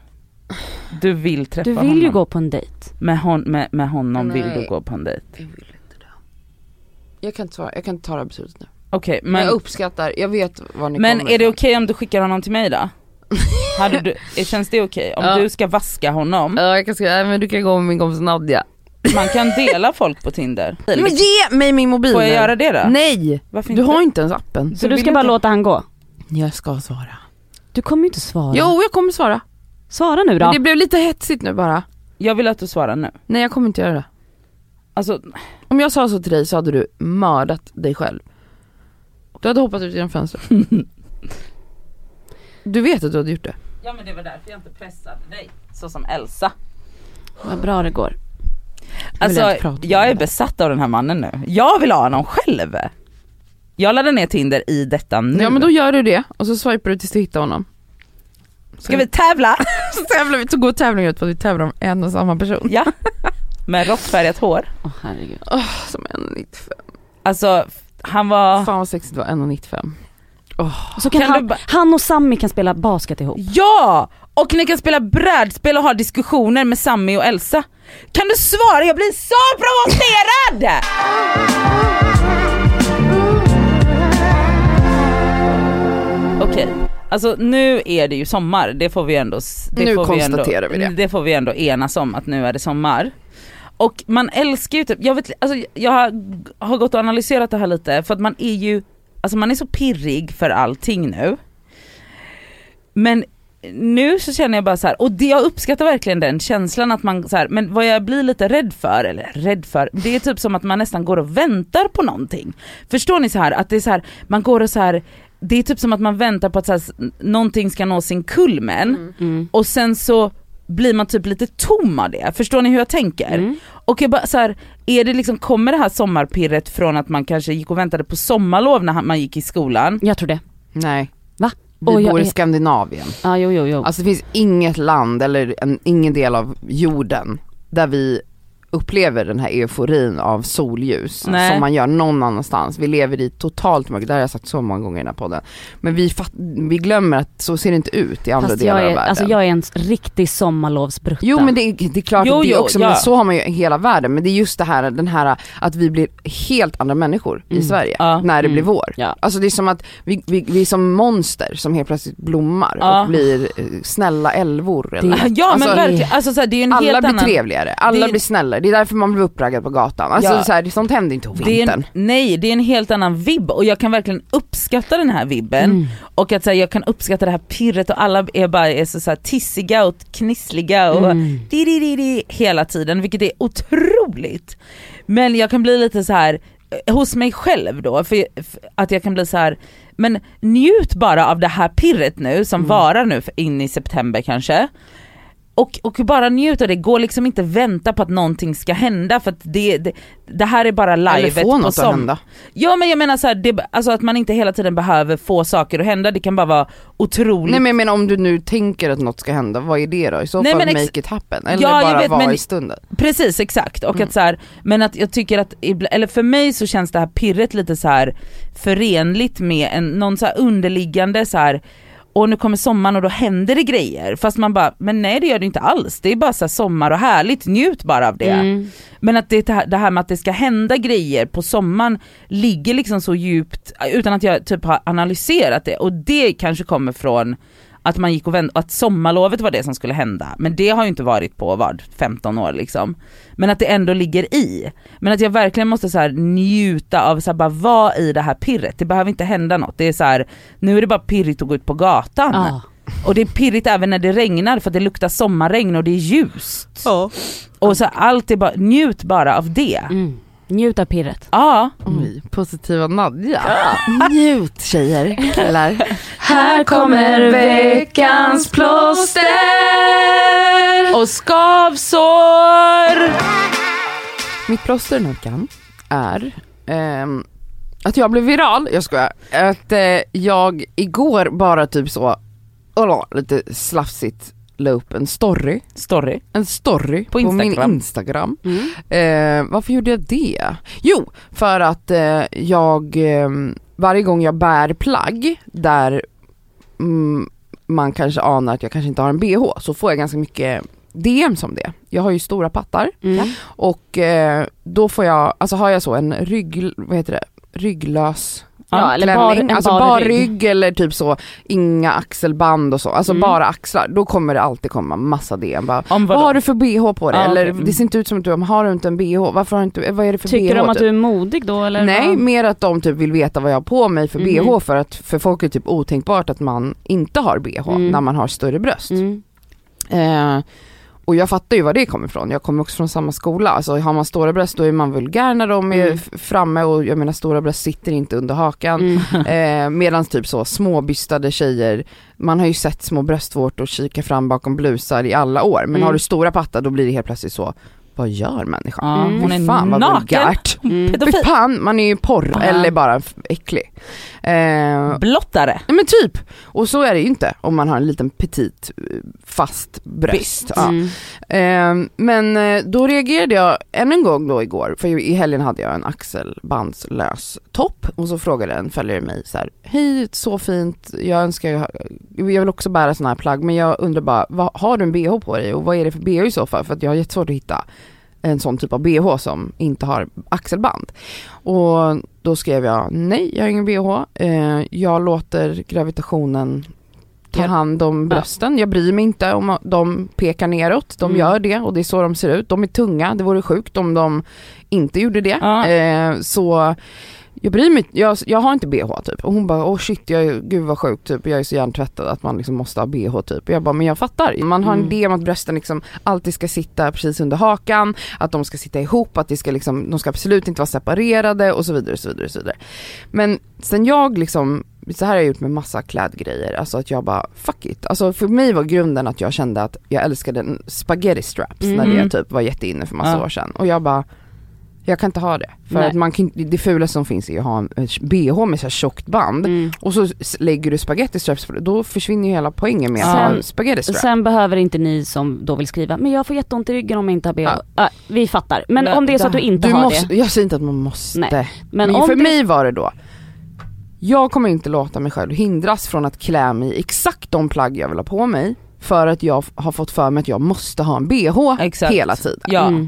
Du vill träffa Du honom. vill ju gå på en dejt. Med, hon, med, med honom vill Nej. du gå på en dejt. Jag vill inte det. Jag kan inte svara, jag kan inte ta det här beslutet nu. Okej, Men men, jag uppskattar, jag vet vad ni men kommer är det ifrån. okej om du skickar honom till mig då? Hade du, känns det okej? Om Ja. du ska vaska honom, Ja, jag kan skriva, nej, men du kan gå med min kompis Nadja. man kan dela folk på Tinder. Men ge mig min mobil. Får jag nu. göra det då? Nej, Varför du inte? har inte ens appen. Så du vill ska bara inte- låta han gå? Jag ska svara. Du kommer ju inte svara. Jo, jag kommer svara. Svara nu då. Men det blev lite hetsigt nu bara. Jag vill att du svarar nu. Nej, jag kommer inte göra det. Alltså, Om jag sa så till dig så hade du mördat dig själv. Du hade hoppat ut genom fönstret. Du vet att du hade gjort det. ja men det var därför jag inte pressade dig. Så som Elsa. Vad bra det går. Alltså, jag inte prata om jag är det. besatt av den här mannen nu. Jag vill ha honom själv. Jag laddar ner Tinder i detta nu. Ja, men då gör du det och så swipar du tills du hittar honom. Ska vi tävla? Så tävlar vi, så går tävlingen ut på att vi tävlar om en och samma person. Ja. Med råttfärgat hår. Åh herregud. Åh, som en komma nittiofem. Alltså, han var... Fan vad sexigt det var, en komma nittiofem. Och så kan, Kan han, du ba- han och Sammy kan spela basket ihop. Ja! Och ni kan spela brädspel och ha diskussioner med Sammy och Elsa. Kan du svara? Jag blir så provocerad! Okej, alltså nu är det ju sommar. Det får vi ändå... Det Nu får konstaterar vi, ändå, vi det. det får vi ändå enas om, att nu är det sommar. Och man älskar ju typ... Jag, vet, alltså, jag har, har gått och analyserat det här lite, för att man är ju... Alltså man är så pirrig för allting nu. Men nu så känner jag bara så här, och det, jag uppskattar verkligen den känslan att man så här, men vad jag blir lite rädd för, eller rädd för, det är typ som att man nästan går och väntar på någonting. Förstår ni så här, att det är så här, man går och så här, det är typ som att man väntar på att så här, någonting ska nå sin kulmen, Mm. Mm. och sen så blir man typ lite tom av det. Förstår ni hur jag tänker? Mm. Och jag bara så här, är det liksom, kommer det här sommarpirret från att man kanske gick och väntade på sommarlov när man gick i skolan? Jag tror det. Nej. Va? Vi Oj, jag bor i är- Skandinavien. Ja, jo, jo, jo. Alltså det finns inget land eller en, ingen del av jorden där vi upplever den här euforin av solljus Nej. som man gör någon annanstans. Vi lever i totalt mörker, det har jag sagt så många gånger i den här podden. Men vi, fatt, vi glömmer att så ser det inte ut i andra Fast delar jag är, av världen. alltså jag är en riktig sommarlovsbrutta. Jo men det, det är klart Jo, att det jo, också, ja. men så har man ju i hela världen. Men det är just det här, den här att vi blir helt andra människor Mm. i Sverige Ja. när det Mm. blir vår. Ja. Alltså det är som att vi, vi, vi är som monster som helt plötsligt blommar Ja. och blir eh, snälla älvor. Eller? Ja Alltså, men verkligen, alltså, så här, det är ju en alla helt blir annan... trevligare, alla det är- blir snällare. Det är därför man blir uppraggad på gatan. Alltså Ja. så här, sånt händer inte på Det är vintern. en, nej, det är en helt annan vibb och jag kan verkligen uppskatta den här vibben Mm. och att så här, jag kan uppskatta det här pirret och alla är bara är så, så här, tissiga och knissliga och Mm. di, di, di, di, hela tiden, vilket är otroligt. Men jag kan bli lite så här eh, hos mig själv då, för, för att jag kan bli så här, men njut bara av det här pirret nu som Mm. varar nu för- in i september kanske. Och, och bara njut av det, går liksom inte vänta på att någonting ska hända för att det, det, det här är bara Eller livet få på något att som. hända. Ja men jag menar så här, det, alltså att man inte hela tiden behöver få saker att hända, det kan bara vara otroligt. Nej men jag menar, om du nu tänker att något ska hända, vad är det då? I så Nej, fall men ex- make it happen. Eller Ja, jag bara vet, vara men- i stunden. Precis, exakt. Och Mm. att så här, men att jag tycker att, ibla- eller för mig så känns det här pirret lite så här förenligt med en, någon så här underliggande så här. Och nu kommer sommaren och då händer det grejer. Fast man bara, men nej det gör det inte alls. Det är bara så här sommar och härligt, njut bara av det. Mm. Men att det, det här med att det ska hända grejer på sommaren ligger liksom så djupt utan att jag typ har analyserat det. Och det kanske kommer från att man gick och vänt, att sommarlovet var det som skulle hända. Men det har ju inte varit på vad, femton år liksom. Men att det ändå ligger i. Men att jag verkligen måste så här njuta av så här, bara vara i det här pirret. Det behöver inte hända något. Det är så här, nu är det bara pirrigt att gå ut på gatan. Ja. Och det är pirrigt även när det regnar för att det luktar sommarregn och det är ljust. Ja. Och så här, allt är bara, njut bara av det. Mm. Njut av pirret. Ja. Oj, positiva Nadja. Njut tjejer, killar. Här kommer veckans plåster. Och skavsår. Mitt plåster den här veckan är ehm, att jag blev viral, jag skojar. Att eh, jag igår bara typ så, åh, lite slafsigt la upp en story. Story. En story på, Instagram. min Instagram. Mm. Eh, varför gjorde jag det? Jo, för att eh, jag eh, varje gång jag bär plagg där mm, man kanske anar att jag kanske inte har en B H, så får jag ganska mycket D M som det. Jag har ju stora pattar Mm. och eh, då får jag, alltså har jag så en rygg, vad heter det? Rygglös Ja, eller bar, klänning, en alltså bar bara rygg. rygg eller typ så, inga axelband och så, alltså Mm. bara axlar, då kommer det alltid komma massa D M bara, Om vad vadå? har du för B H på dig? Ah, Eller okej. Mm. det ser inte ut som att du har du inte en B H, varför har du inte, vad är det för Tycker B H? de att typ? du är modig då eller? Nej, vad? mer att de typ vill veta vad jag har på mig för Mhm. B H, för att för folk är typ otänkbart att man inte har B H Mm. när man har större bröst. Mm. Eh, och jag fattar ju var det kommer ifrån. Jag kommer också från samma skola. Alltså har man stora bröst då är man vulgär när de är Mm. f- framme, och jag menar stora bröst sitter inte under hakan. Mm. Eh, Medan typ så småbystade tjejer, man har ju sett små bröstvårtor kika fram bakom blusar i alla år. Men Mm. har du stora pattar då blir det helt plötsligt så, vad gör människan? Ja, Mm. hon Fy är fan vad naken. vulgärt. Mm. Pedofil. Fy fan, man är ju porr Ja. eller bara f- äcklig. Eh, Blottare. nej men typ, och så är det ju inte om man har en liten petit eh, fast bröst. Byst. Ja. Mm. Eh, men eh, då reagerade jag än en gång då igår, för i helgen hade jag en axelbandslös topp, och så frågade en följare mig så här: hej, så fint, jag önskar jag, jag vill också bära såna här plagg, men jag undrar bara, vad, har du en B H på dig och vad är det för B H i så fall, för att jag har jättesvårt att hitta en sån typ av B H som inte har axelband. Och då skrev jag, nej, jag har ingen B H, eh, jag låter gravitationen ta Ja. hand om brösten, jag bryr mig inte om de pekar neråt, de Mm. gör det och det är så de ser ut, de är tunga, det vore sjukt om de inte gjorde det. Ja. Eh, så jag bryr mig, jag, jag har inte B H typ. Och hon bara, åh shit, jag, är- gud vad sjukt typ, jag är så hjärntvättad att man liksom måste ha B H typ. Och jag bara, men jag fattar, man har en Mm. idé om att brösten liksom alltid ska sitta precis under hakan, att de ska sitta ihop, att det ska liksom, de ska absolut inte vara separerade och så vidare, och så vidare, och så vidare. Men sen jag liksom, så här har jag gjort med massa klädgrejer, alltså att jag bara, fuck it. Alltså för mig var grunden att jag kände att jag älskade en spaghetti straps Mm. när det typ var jätteinne för massa Ja. år sedan. Och jag bara, Jag kan inte ha det. För Nej. att man kan, det fula som finns är att ha en B H med så här tjockt band Mm. och så lägger du spaghetti straps på det. Då försvinner ju hela poängen med att Sen- ha spaghetti straps. Sen behöver inte ni som då vill skriva, men jag får jätteont i ryggen om jag inte har B H. Ja. Äh, vi fattar. Men Nej, om det är så att du inte du har måste, det. Jag säger inte att man måste. Nej. Men, Men om för det- mig var det då, jag kommer inte låta mig själv hindras från att klä mig i exakt de plagg jag vill ha på mig. För att jag har fått för mig att jag måste ha en B H Exakt. hela tiden. Ja. Mm.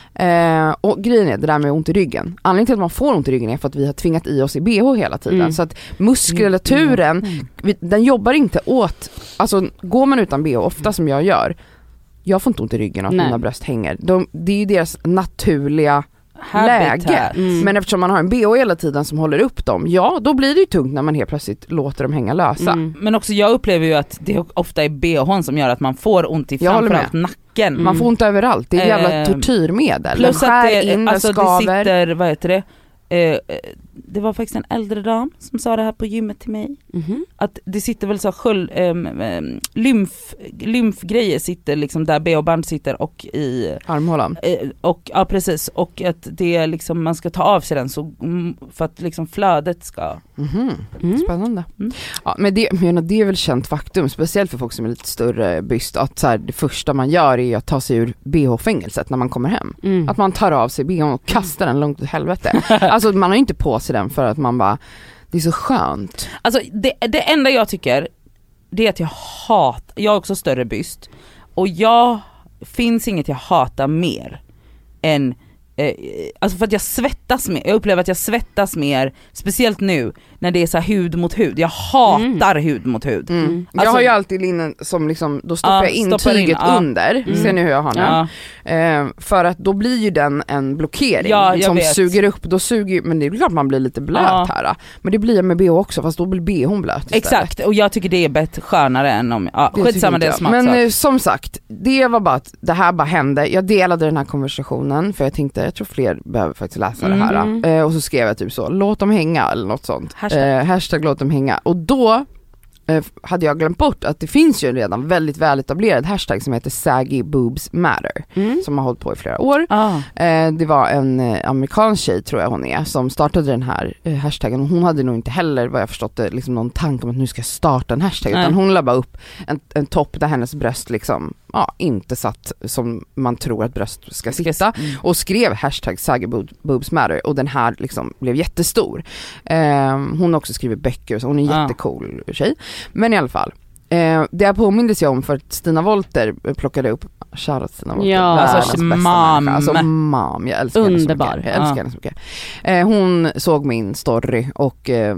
Eh, och grejen är det där med ont i ryggen. Anledningen till att man får ont i ryggen är för att vi har tvingat i oss i B H hela tiden. Mm. Så att muskulaturen, Mm. vi, den jobbar inte åt, alltså går man utan B H, ofta som jag gör, jag får inte ont i ryggen av att Nej. mina bröst hänger. De, det är ju deras naturliga Habitat. läge. Mm. Men eftersom man har en B H hela tiden som håller upp dem, ja då blir det ju tungt när man helt plötsligt låter dem hänga lösa. Mm. Men också jag upplever ju att det ofta är B H:n som gör att man får ont i Jag håller framförallt nacken. Mm. Man får ont överallt, det är ett jävla Eh, tortyrmedel. Plus Den att skär det, in, den alltså det skaver. sitter, vad heter det, eh, eh, det var faktiskt en äldre dam som sa det här på gymmet till mig. Mhm. Att det sitter väl så sköld, ähm, ähm, lymf, lymfgrejer sitter liksom där B H-band sitter och i Armhålan. eh, och ja precis, och att det är liksom man ska ta av sig den så mm, för att liksom flödet ska. Mhm. Mm. Spännande. Mm. Ja, men det, men det är väl känt faktum, speciellt för folk som är lite större byst, att så här, det första man gör är att ta sig ur B H-fängelset när man kommer hem. Mm. Att man tar av sig B H och kastar den långt åt helvete. Alltså man har ju inte på sig den för att man bara, det är så skönt. Alltså det, det enda jag tycker det är att jag hatar, jag har också större byst och jag, finns inget jag hatar mer än eh, alltså för att jag svettas mer, jag upplever att jag svettas mer, speciellt nu när det är så här hud mot hud, jag hatar Mm. hud mot hud. Mm. Mm. Jag Alltså- har ju alltid linnen som liksom, då stoppar Ja, jag in stoppar in, tyget ja. under, Mm. ser ni hur jag har nu? Ja. Eh, för att då blir ju den en blockering Ja, jag som vet. suger upp, då suger ju, men det är klart man blir lite blöt Ja. här. Men det blir jag med B H också, fast då blir B H blöt istället. Exakt, och jag tycker det är bättre, skönare än om, ja Det skitsamma tycker det är inte smaksak. jag. Men eh, som sagt, det var bara att det här bara hände. Jag delade den här konversationen för jag tänkte, jag tror fler behöver faktiskt läsa det här. Mm. Eh, och så skrev jag typ så, låt dem hänga eller något sånt. Hashtag. Eh, hashtag låt dem hänga. Och då eh, hade jag glömt bort att det finns ju redan väldigt väletablerad hashtag som heter Saggy Boobs Matter. Mm. Som har hållit på i flera år. ah. Eh, det var en eh, amerikansk tjej, tror jag hon är, som startade den här eh, hashtaggen. Hon hade nog inte heller, vad jag förstått det, liksom någon tanke om att nu ska jag starta en hashtag. Nej. Utan hon la bara upp en, en topp där hennes bröst liksom, ja, inte satt som man tror att bröst ska sitta. Mm. Och skrev hashtag Saggy Boobs Matter. Och den här liksom blev jättestor. Eh, hon har också skrivit böcker, så hon är en Ah. jättecool tjej. Men i alla fall. Eh, det jag påmindes jag om för att Stina Wolter plockade upp, shoutout Stina Wolter, Ja. världens Alltså, bästa mam. människa. Alltså mam, jag älskar Underbar. henne så mycket. Jag älskar Ja. henne så mycket. Eh, hon såg min story och eh,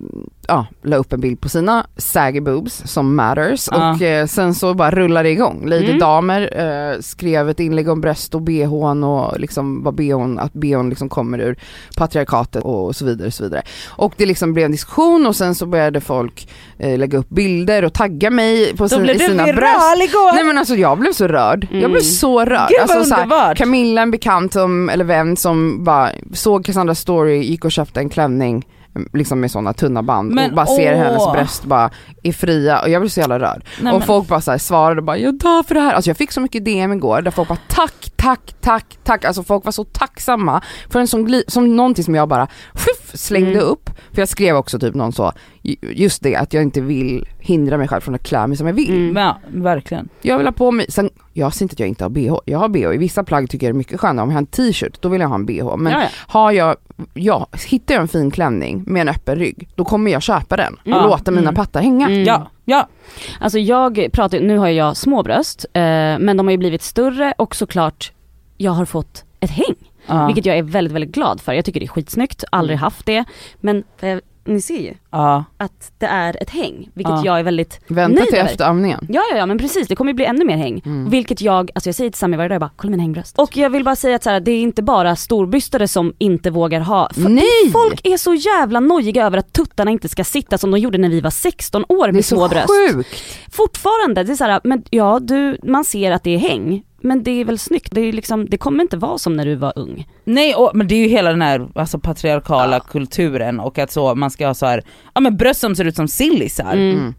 ja, la upp en bild på sina saggy boobs som matters Ja. och eh, sen så bara rullade det igång. Lady Mm. Damer eh, skrev ett inlägg om bröst och B H:n och liksom vad B H:n, att B H:n liksom kommer ur patriarkatet och så vidare och så vidare. Och det liksom blev en diskussion och sen så började folk eh, lägga upp bilder och tagga mig på Då sin, blev i du sina bröst. viral igår! Nej men alltså jag blev så rörd. Jag Mm. blev så rörd. Gud alltså, vad så här, underbart! Camilla, en bekant som, eller vän som bara såg Cassandras story, gick och köpte en klänning liksom med sådana tunna band Men, och bara ser åh. hennes bröst bara är fria och jag blev så jävla rörd. Nej, och men- folk bara så här svarade bara, jag dör för det här. Alltså jag fick så mycket D M igår där folk bara tack, tack, tack, tack. Alltså folk var så tacksamma för en sån gli- som någonting som jag bara sjuff, slängde Mm. upp. För jag skrev också typ någon så, just det att jag inte vill hindra mig själv från att klä mig som jag vill. Mm. Ja, verkligen. Jag vill ha på mig, sen, jag ser inte att jag inte har B H, jag har B H, i vissa plagg tycker jag det är mycket skönare, om jag har en t-shirt då vill jag ha en B H, men Ja, ja. har jag, ja, hittar jag en fin klänning med en öppen rygg, då kommer jag köpa den och Mm. låta mina Mm. pattar hänga. Mm. Ja, ja. Alltså jag pratar, nu har jag små bröst, eh, men de har ju blivit större och såklart jag har fått ett häng. Ja. Vilket jag är väldigt, väldigt glad för. Jag tycker det är skitsnyggt, aldrig Mm. haft det. Men eh, ni ser ju Ja. att det är ett häng, vilket Ja. jag är väldigt Vänta nöjd till över. efter amningen. Ja, ja, ja, men precis. Det kommer ju bli ännu mer häng. Mm. Vilket jag, alltså jag säger till Sami varje dag, jag bara, kolla mina hängbröst. Och jag vill bara säga att så här, det är inte bara storbystade som inte vågar ha. För Nej! folk är så jävla nojiga över att tuttarna inte ska sitta som de gjorde när vi var sexton år Det är med små så bröst. sjukt. Fortfarande, det är så här, men ja, du, man ser att det är häng. Men det är väl snyggt, det, är liksom, det kommer inte vara som när du var ung. Nej, och, men det är ju hela den här alltså, patriarkala Ja. kulturen och att så man ska ha så här, ja men bröst som ser ut som sillisar. Mm. Mm.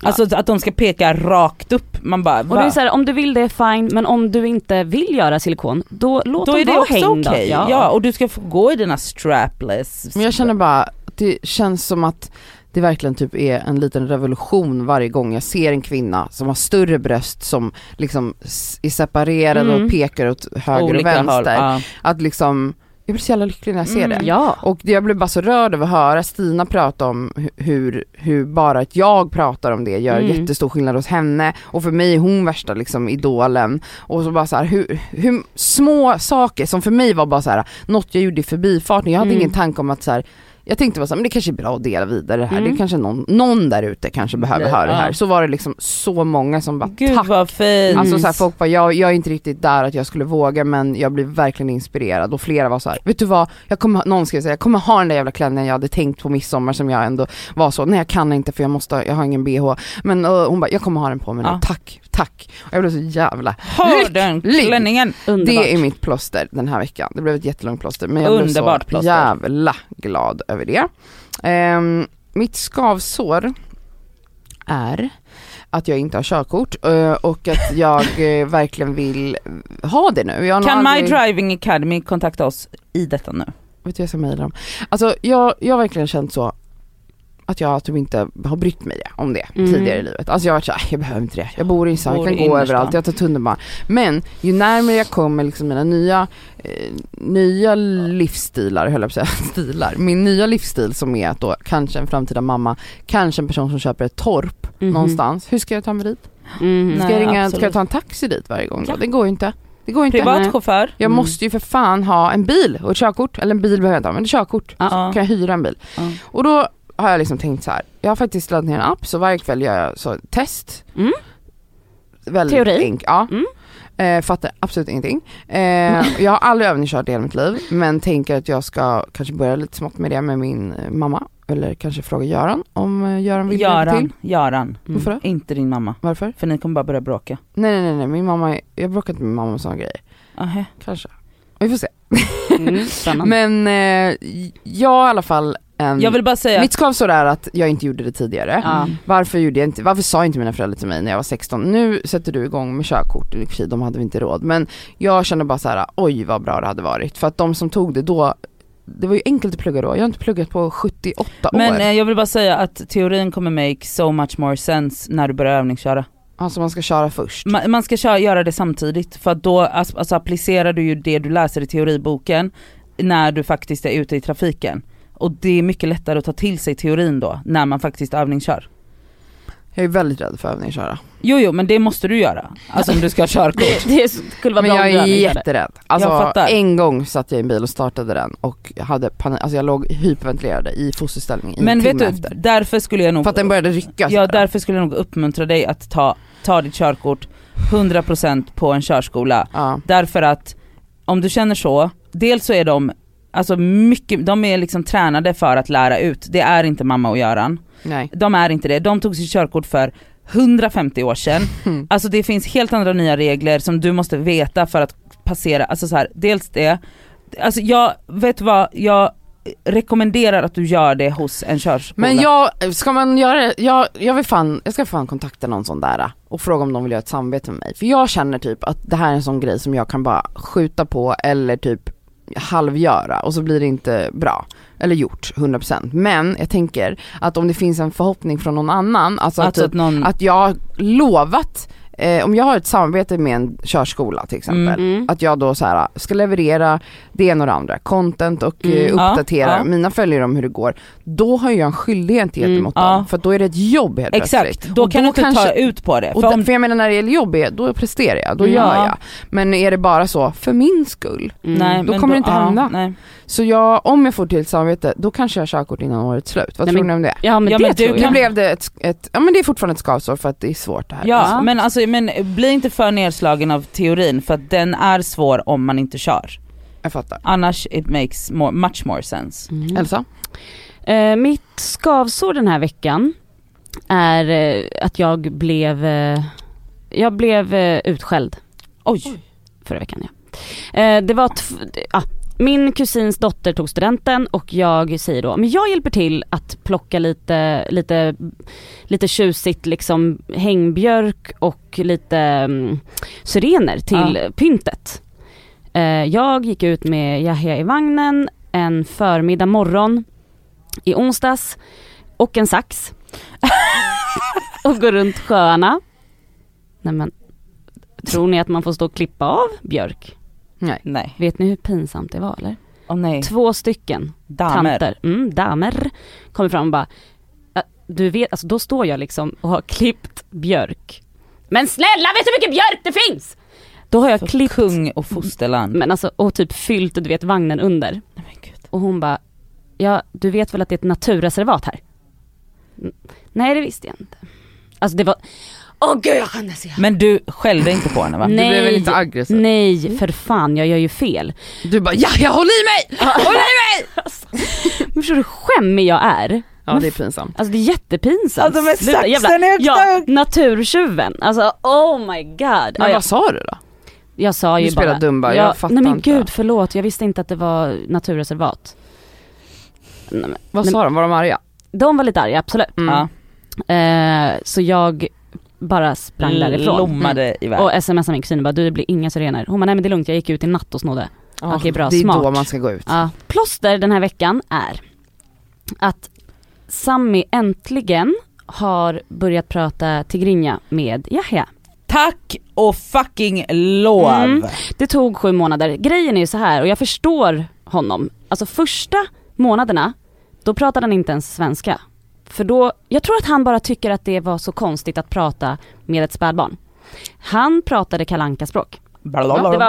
Alltså att de ska peka rakt upp. Man bara, och det är så här, om du vill det är fine, men om du inte vill göra silikon, då låt då dem är det vara också hängda. okej. Ja. Ja, och du ska få gå i dina strapless. Men jag känner bara att det känns som att det verkligen typ är en liten revolution varje gång jag ser en kvinna som har större bröst, som liksom är separerade Mm. och pekar åt höger Olika och vänster. håll, ja. Att liksom, jag blir så jävla lycklig när jag ser Mm, det. ja. Och jag blev bara så rörd över att höra Stina prata om hu- hur, hur bara att jag pratar om det gör Mm. jättestor skillnad hos henne. Och för mig är hon värsta liksom idolen. Och så bara så här, hur, hur små saker som för mig var bara så här, något jag gjorde i förbifarten. Jag hade Mm. ingen tanke om att så här, jag tänkte bara så här, men det kanske är bra att dela vidare det här. Mm. Det är kanske någon, någon där ute kanske behöver Nej, höra det här. ja. Så var det liksom så många som bara, Gud tack. vad fint. Alltså så här, folk bara, jag, jag är inte riktigt där att jag skulle våga, men jag blev verkligen inspirerad. Och flera var så här, vet du vad, jag kommer, någon skrev säga, jag kommer ha den där jävla klänningen jag hade tänkt på midsommar, som jag ändå var så, nej jag kan inte för jag måste, jag har ingen B H. Men uh, hon bara, jag kommer ha den på mig nu, Ja. tack, tack. Och jag blev så jävla, Har den lycklig. klänningen. Underbart. Det är mitt plåster den här veckan. Det blev ett jättelångt plåster, men jag Underbart blev så plåster. jävla glad över det. Ehm, mitt skavsår är att jag inte har körkort eh, och att jag eh, verkligen vill ha det nu. Jag har nog Kan aldrig- My Driving Academy kontakta oss i detta nu? Vet du, jag ska mejla dem. Alltså jag, jag har verkligen känt så att jag typ inte har brytt mig om det Mm. tidigare i livet. Alltså jag har varit såhär, jag behöver inte det. Jag bor i stan, jag Bor kan i gå innerstan. överallt, jag tar tunnelbanan. Men ju närmare jag kommer liksom mina nya eh, nya livsstilar, höll jag på att säga, stilar. Min nya livsstil som är att då kanske en framtida mamma, kanske en person som köper ett torp Mhm. någonstans. Hur ska jag ta mig dit? Mhm. Ska Nej, jag ringa, absolut. ska jag ta en taxi dit varje gång då? Ja. Det går ju inte. Det går inte. Privatchaufför? Jag Mm. måste ju för fan ha en bil och ett körkort. Eller en bil behöver jag inte ha, men ett körkort. Ja. Så kan jag hyra en bil. Ja. Och då har jag liksom tänkt så här. Jag har faktiskt laddat ner en app, så varje kväll gör jag så ett test. Mm. Väldigt Teori. enk- ja. Mm. Eh, fattar absolut ingenting. Eh, jag har aldrig övningskört i hela mitt liv, men tänker att jag ska kanske börja lite smått med det med min eh, mamma. Eller kanske fråga Göran om eh, Göran vill hjälpa Göran, till. Göran. Varför då? Inte din mamma. Varför? För ni kommer bara börja bråka. Nej nej nej, nej. Min mamma, är- jag bråkar inte med min mamma om sådana grejer. Aha. Kanske. Vi får se. Mm, spännande. Men eh, jag har i alla fall en... Jag vill bara säga Mitt skavsår är att jag inte gjorde det tidigare. Ja. Varför gjorde jag inte? Varför sa inte mina föräldrar till mig när jag var sexton? Nu sätter du igång med körkort. I och för sig, de hade vi inte råd. Men jag kände bara så här: oj vad bra det hade varit. För att de som tog det då, det var ju enkelt att plugga då. Jag har inte pluggat på sjuttioåtta Men år. eh, jag vill bara säga att teorin kommer make so much more sense när du börjar övningsköra. Alltså man ska köra först. Man, man ska köra, göra det samtidigt, för att då alltså, alltså, applicerar du ju det du läser i teoriboken när du faktiskt är ute i trafiken. Och det är mycket lättare att ta till sig teorin då, när man faktiskt övningskör. Jag är väldigt rädd för övningsköra. Jo jo, men det måste du göra. Alltså om du ska ha körkort. Det skulle vara Men bra jag om du är övningskörde. jätterädd. Alltså Jag fattar. en gång satt jag i en bil och startade den och hade panik. Alltså jag låg hyperventilerad i fosterställning i Men en vet timme du, efter. därför skulle jag nog För att den började rycka. Ja, sådär. därför skulle jag nog uppmuntra dig att ta, ta ditt körkort hundra procent på en körskola. Ja. Därför att om du känner så, dels så är de alltså mycket, de är liksom tränade för att lära ut. Det är inte mamma och Göran. Nej. De är inte det. De tog sitt körkort för hundrafemtio år sedan. Mm. Alltså det finns helt andra nya regler som du måste veta för att passera. Alltså så här, dels det. Alltså jag vet vad, jag rekommenderar att du gör det hos en körskola. Men jag, ska man göra det, jag, jag vill fan, jag ska fan kontakta någon sån där och fråga om de vill göra ett samarbete med mig. För jag känner typ att det här är en sån grej som jag kan bara skjuta på eller typ halvgöra och så blir det inte bra. Eller gjort, hundra procent. Men jag tänker att om det finns en förhoppning från någon annan, alltså, alltså att, att någon... att jag har lovat, eh, om jag har ett samarbete med en körskola till exempel, Mm. att jag då så här ska leverera det ena och det andra, content och Mm. eh, uppdatera Ja, ja. mina följare om hur det går, då har jag en skyldighet gentemot Mm, dem, ja. för då är det ett jobb helt Exakt, plötsligt. då Och kan du inte kanske- ta ut på det. och För för, om, för jag menar när det gäller jobb, är- då presterar jag, då Mm. gör Ja. jag. Men är det bara så, för min skull, Mm. nej, då men kommer det inte hända. Nej. så jag, om jag får till ett samarbete, då kanske jag har körkort innan årets slut. Vad Nej, tror men- ni om det? Ja men Ja, det men du tror Nu jag. kan- blev det ett, ett, ja men det är fortfarande ett skavsår för att det är svårt det här. Ja, Ja. men alltså men bli inte för nedslagen av teorin, för att den är svår om man inte kör. Jag fattar. Annars it makes more, much more sense. Mm. Elsa? Eh, mitt skavsår den här veckan är eh, att jag blev eh, jag blev eh, utskälld Oj. förra veckan. Ja. Eh, det var tf- ja, min kusins dotter tog studenten och jag säger då, men jag hjälper till att plocka lite lite lite tjusigt liksom hängbjörk och lite um, syrener till ja. pyntet. Uh, jag gick ut med Yahya i vagnen en förmiddag morgon i onsdags och en sax och går runt sjöarna. Nej men, tror ni att man får stå och klippa av björk? Nej. Nej. Vet ni hur pinsamt det var eller? Oh, nej. Två stycken damer. tanter, mm, damer kommer fram och bara, du vet, alltså då står jag liksom och har klippt björk. Men snälla, vet du hur mycket björk det finns? Då har jag För klippt kung och fosterland. Men alltså, och typ fyllt, du vet, vagnen under. Oh my God. Och hon bara, ja, du vet väl att det är ett naturreservat här? Nej, det visste jag inte. Alltså det var, åh oh, gud, jag kan se. Men du skällde inte på henne va? Nej, du blev väl inte aggressiv? Nej, för fan, jag gör ju fel. Du bara, ja, jag håller i mig! Håll i mig! Alltså, men förstår du hur skämmig jag är? Ja, men det är pinsamt. Alltså det är jättepinsamt. Alltså med Sluta, saxen jävla, högt ja, upp. naturtjuven. Alltså oh my god. Men ja, vad sa du då? Jag sa ju du spelar bara dum bara, jag fattar nej men inte. gud, förlåt. Jag visste inte att det var naturreservat. Nej, men, Vad men, sa de? Var de arga? de var lite arga, absolut. Mm. Ja. Eh, så jag bara sprang därifrån. Lommade iväg. Och smsade min kusin och bara, du, det blir inga sirener. Hon bara, nej men det är lugnt, jag gick ut i natt och snodde. Oh, Okej, bra, det är smart. då man ska gå ut. Ja. Plåster den här veckan är att Sammy äntligen har börjat prata tigrinja med Yahya. Tack och fucking lov. Mm. Det tog sju månader. Grejen är ju så här, och jag förstår honom. Alltså första månaderna, då pratade han inte ens svenska. För då, jag tror att han bara tycker att det var så konstigt att prata med ett spädbarn. Han pratade kalankaspråk. Blablabla. Det var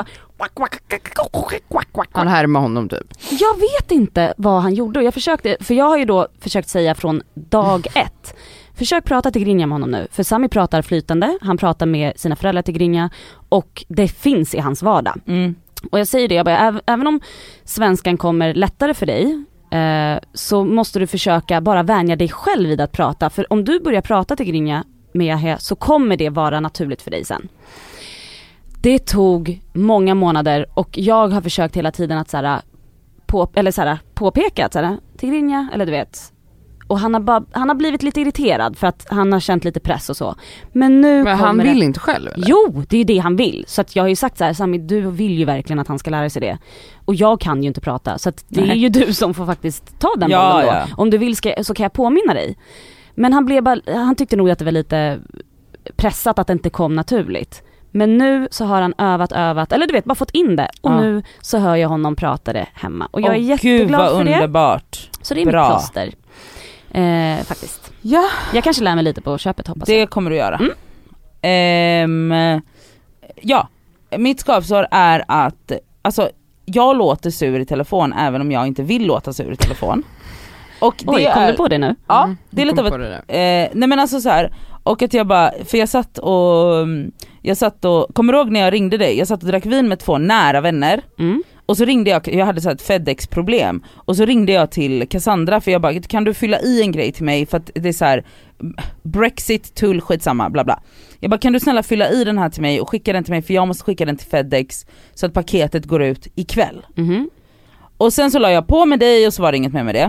Han härmar honom typ. Jag vet inte vad han gjorde. Jag försökte, för jag har ju då försökt säga från dag ett. Försök prata tigrinja med honom nu. För Sammy pratar flytande. Han pratar med sina föräldrar tigrinja. Och det finns i hans vardag. Mm. Och jag säger det, jag bara, äv- även om svenskan kommer lättare för dig, eh, så måste du försöka bara vänja dig själv vid att prata. För om du börjar prata tigrinja med Yahya så kommer det vara naturligt för dig sen. Det tog många månader och jag har försökt hela tiden att såhär, på, eller såhär, påpeka att såhär, tigrinja, eller du vet. Och han har, bara, han har blivit lite irriterad för att han har känt lite press och så. Men nu Men han kommer vill det... inte själv eller? Jo, det är ju det han vill. Så att jag har ju sagt så här, Sammy, du vill ju verkligen att han ska lära sig det. Och jag kan ju inte prata. Så att det Nej. är ju du som får faktiskt ta den Ja, bollen då. ja. Om du vill ska, så kan jag påminna dig. Men han, blev bara, han tyckte nog att det var lite pressat att det inte kom naturligt. Men nu så har han övat, övat, eller du vet, bara fått in det. Och Ja. nu så hör jag honom prata det hemma. Och jag är Åh, jätteglad Gud vad för det. underbart. Så det är Bra. mitt plåster. Eh, faktiskt. Ja, Jag kanske lär mig lite på köpet, hoppas jag. det kommer du göra. Mm. Ehm, ja, mitt skavsår är att alltså, jag låter sur i telefon även om jag inte vill låta sur i telefon. Och det Oj, kom är, du på det nu? Ja, Mm, det är jag lite kom av på ett, det där. eh, nej men alltså så här, och att jag bara, för jag satt och, jag satt och, kommer du ihåg när jag ringde dig? Jag satt och drack vin med två nära vänner. Mm. Och så ringde jag, jag hade så här ett FedEx-problem. Och så ringde jag till Cassandra för jag bara, kan du fylla i en grej till mig? För att det är så här, Brexit, tull, skitsamma, bla bla. Jag bara, kan du snälla fylla i den här till mig och skicka den till mig? För jag måste skicka den till FedEx så att paketet går ut ikväll. Mhm. Och sen så la jag på med dig och så var det inget mer med det.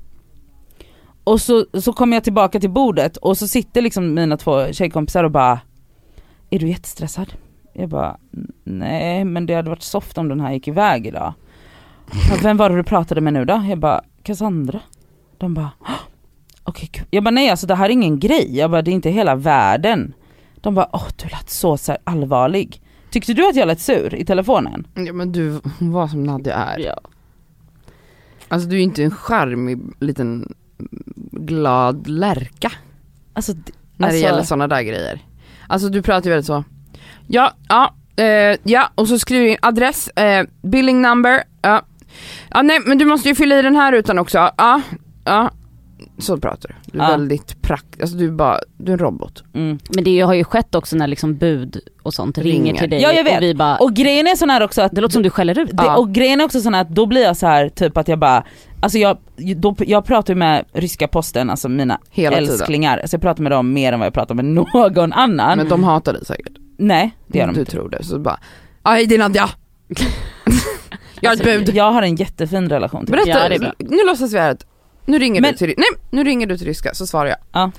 Och så, så kom jag tillbaka till bordet och så sitter liksom mina två tjejkompisar och bara, är du jättestressad? Jag bara, nej men det hade varit soft om den här gick iväg idag. Vem var det du pratade med nu då? Jag bara, Cassandra. De bara, okej okay, jag bara, nej alltså det här är ingen grej. Jag bara, det är inte hela världen. De bara, åh du lät så, så här allvarlig. Tyckte du att jag lät sur i telefonen? Ja men du var som Nadja är. Ja. Alltså du är inte en charmig liten glad lärka Alltså, när alltså, det gäller sådana där grejer. Alltså du pratar ju väldigt så. Ja, ja, eh, ja och så skriver du in adress, eh, billing number. Ja. Ja nej men du måste ju fylla i den här utan också. Ja, ja. Så pratar du. Du är Ja. väldigt prakt, alltså du är bara, du är en robot. mm. Men det har ju skett också när liksom bud och sånt ringer, Ringer. till dig. Ja, jag vet. Och vi bara, Och grejen är sån här också att det låter som du skäller ut. det, Ja. och grejen är också sån här att då blir jag så här typ att jag bara, alltså jag, då, jag pratar ju med ryska posten, alltså mina Hela tiden. älsklingar, alltså jag pratar med dem mer än vad jag pratar med någon annan. Men de hatar dig säkert. Nej, det gör de Du inte. tror det, så bara, aj det är Nadja. Jag har ett bud. Jag har en jättefin relation till Berätta, Ja, det är bra. nu låtsas vi här att nu ringer Men- du till Nej, nu ringer du till ryska så svarar jag. Ja.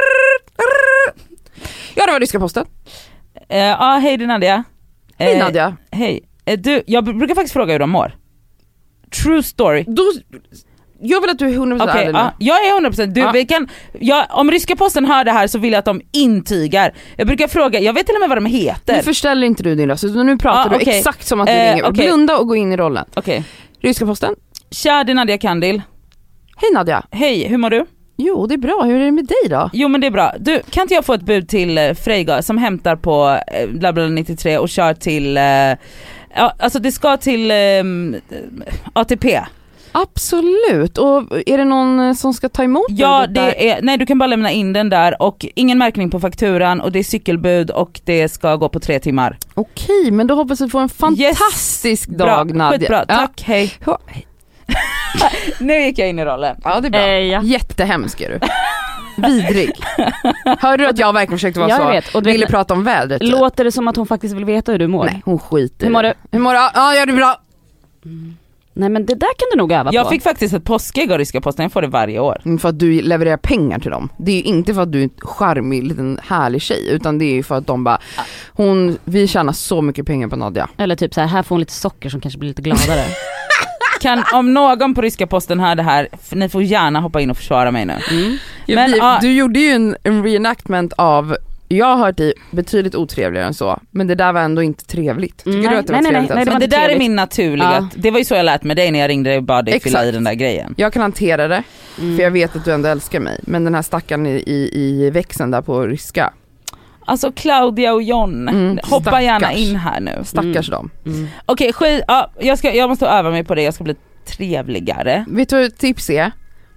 Ja, det var ryska posten. Eh, Ja, hej det är Nadia. Hej Eh, Nadia. Hej. Eh, Du, jag brukar faktiskt fråga hur de mår. True story. Då, jag vill att du är hundra procent Okej, ärlig nu. ja, jag är hundra procent. Du, Ja. vi kan, jag, om ryska posten hör det här så vill jag att de intygar. Jag brukar fråga, jag vet till och med vad de heter. Nu förställer inte du din röst, utan nu pratar Ja, du okej. exakt som att du Eh, ringer. okej. Blunda och gå in i rollen. Okej. Ryska posten. Tja, det är Nadia Kandil. Hej Nadia. Hej, hur mår du? Jo, det är bra. Hur är det med dig då? Jo men det är bra. Du, kan inte jag få ett bud till eh, Freyga som hämtar på eh, Labrador nittiotre och kör till, eh, ja alltså det ska till eh, A T P. Absolut. Och är det någon som ska ta emot Ja budet där? det är, nej du kan bara lämna in den där och ingen märkning på fakturan och det är cykelbud och det ska gå på tre timmar. Okej, men då hoppas vi får en fantastisk dag Bra, Nadia. skitbra, Ja. tack, hej. Ja. Nu gick jag in i rollen. Ja, det är bra. Eh, ja. Jättehemsk är du. Vidrig. Hörde du att jag verkligen försökte vara Jag så? vet, och du Ville vet- prata om vädret. Låter det som att hon faktiskt vill veta hur du mår? Nej, hon skiter. Hur mår du? Hur mår du? Ja, ja, det är bra. Nej men det där kan du nog öva Jag på. fick faktiskt ett påskägg av ryska posten, jag får det varje år. Mm, För att du levererar pengar till dem. Det är ju inte för att du är en charmig liten härlig tjej, utan det är ju för att de bara, hon, vi tjänar så mycket pengar på Nadia. Eller typ så här, här får hon lite socker som kanske blir lite gladare. Kan, om någon på ryska posten hör det här, f- ni får gärna hoppa in och försvara mig nu. Ja, Men, vi, ja. Du gjorde ju en, en reenactment av, jag har hört dig betydligt otrevligare än så, men det där var ändå inte trevligt. Tycker Mm, du nej, att det var nej, nej, trevligt? nej, alltså? Men det inte där är trevligt. min naturliga, Ja. det var ju så jag lät med dig när jag ringde dig och bad dig fylla Exakt. i den där grejen. Jag kan hantera det, Mm. för jag vet att du ändå älskar mig. Men den här stackaren i, i, i växeln där på ryska, Alltså Claudia och John, Mm, hoppa stackars. gärna in här nu. stackars Mm. dem. Mm. Okej, skit, ja, jag, ska, jag måste öva mig på det, jag ska bli trevligare. Vet du vad ett tips är?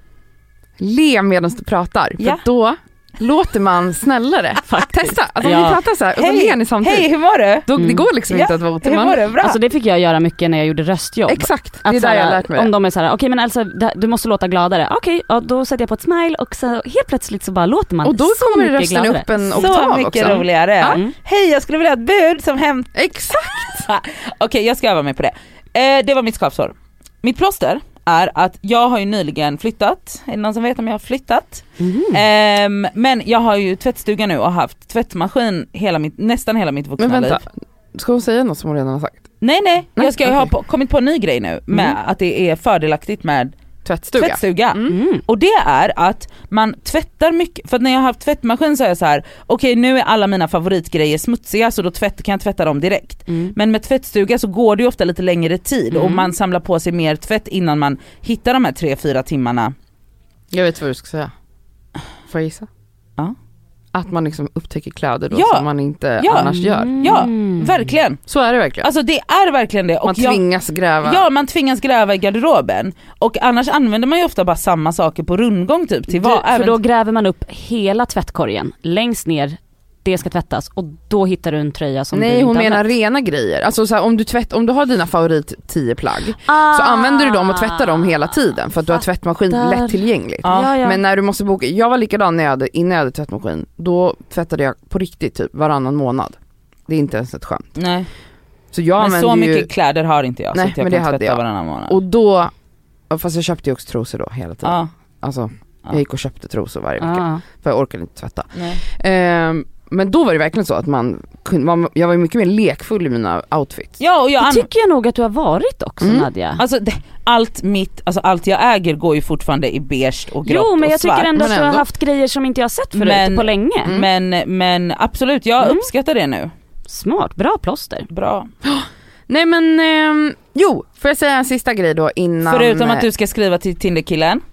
Le medan du pratar, för Ja. att då låter man snällare. Testa, alltså om Ja. ni pratar så här och så ler ni samtidigt. hej hur mår du? Då, det Mm. går liksom Ja, inte att vara Hur otimmad. mår du? Bra. Alltså det fick jag göra mycket när jag gjorde röstjobb. Exakt, det Att är så där jag här, har lärt mig om det. de är såhär, okej men Elsa det- du måste låta gladare. Okej, ja, då sätter jag på ett smile och så helt plötsligt så bara låter man Och då så kommer mycket rösten gladare. upp en så oktav mycket också. roligare. Ja. Mm. Hej, jag skulle vilja ha ett bud som hämtar... Exakt. Okej, jag ska öva mig på det. Eh, det var mitt skavsår. Mitt plåster är att jag har ju nyligen flyttat. Är det någon som vet om jag har flyttat? Mm. Ehm, men jag har ju tvättstuga nu och haft tvättmaskin hela mitt, nästan hela mitt vuxna Men liv. vänta, ska hon säga något som hon redan har sagt? Nej nej, Nej, jag ska ju ha okej. på, kommit på en ny grej nu med Mm. att det är fördelaktigt med Tvättstuga. tvättstuga. Mm. Och det är att man tvättar mycket, för att när jag har haft tvättmaskin så är jag så här: okej nu är alla mina favoritgrejer smutsiga så då tvätt, kan jag tvätta dem direkt. Mm. Men med tvättstuga så går det ju ofta lite längre tid och Mm. man samlar på sig mer tvätt innan man hittar de här tre fyra timmarna. Jag vet vad du ska säga. Får jag gissa? Ja. Att man liksom upptäcker kläder då Ja. som man inte Ja. annars gör. Ja, Mm. verkligen. Så är det verkligen. Alltså det är verkligen det. Och man jag, tvingas gräva. ja, man tvingas gräva i garderoben. Och annars använder man ju ofta bara samma saker på rundgång typ. Till vad, Du, för även- då gräver man upp hela tvättkorgen längst ner, det ska tvättas och då hittar du en tröja som du Nej, inte hon menar använt. rena grejer. Alltså så här, om du tvätt, om du har dina favorit tio plagg Ah. så använder du dem och tvättar dem hela tiden för att du har tvättmaskin Fattar. lättillgängligt. Ja. Ja, ja. Men när du måste boka, jag var likadan när jag hade, innan jag hade tvättmaskin, då tvättade jag på riktigt typ varannan månad. Det är inte ens ett skämt. Nej. Så jag Men så använder mycket ju, kläder har inte jag. Nej, så att jag men kan det hade tvätta jag. varannan månad. och då, fast jag köpte ju också trosor då hela tiden. ja. Alltså, Ja. jag gick och köpte trosor varje vecka Ah. för jag orkade inte tvätta. Nej. Ehm, men då var det verkligen så att man kunde, man, jag var ju mycket mer lekfull i mina outfits. Ja, och jag Det an- tycker jag nog att du har varit också Mm. Nadja. alltså, det, allt mitt, alltså allt jag äger går ju fortfarande i beige och grått Jo men jag och svart. tycker ändå Men att du har ändå. haft grejer som inte jag har sett förut Men- på länge. Mm. Men, men absolut, jag Mm. uppskattar det nu. Smart, bra plåster. Bra. Nej men, ehm, jo, får jag säga en sista grej då innan... Förutom att du ska skriva till Tinderkillen.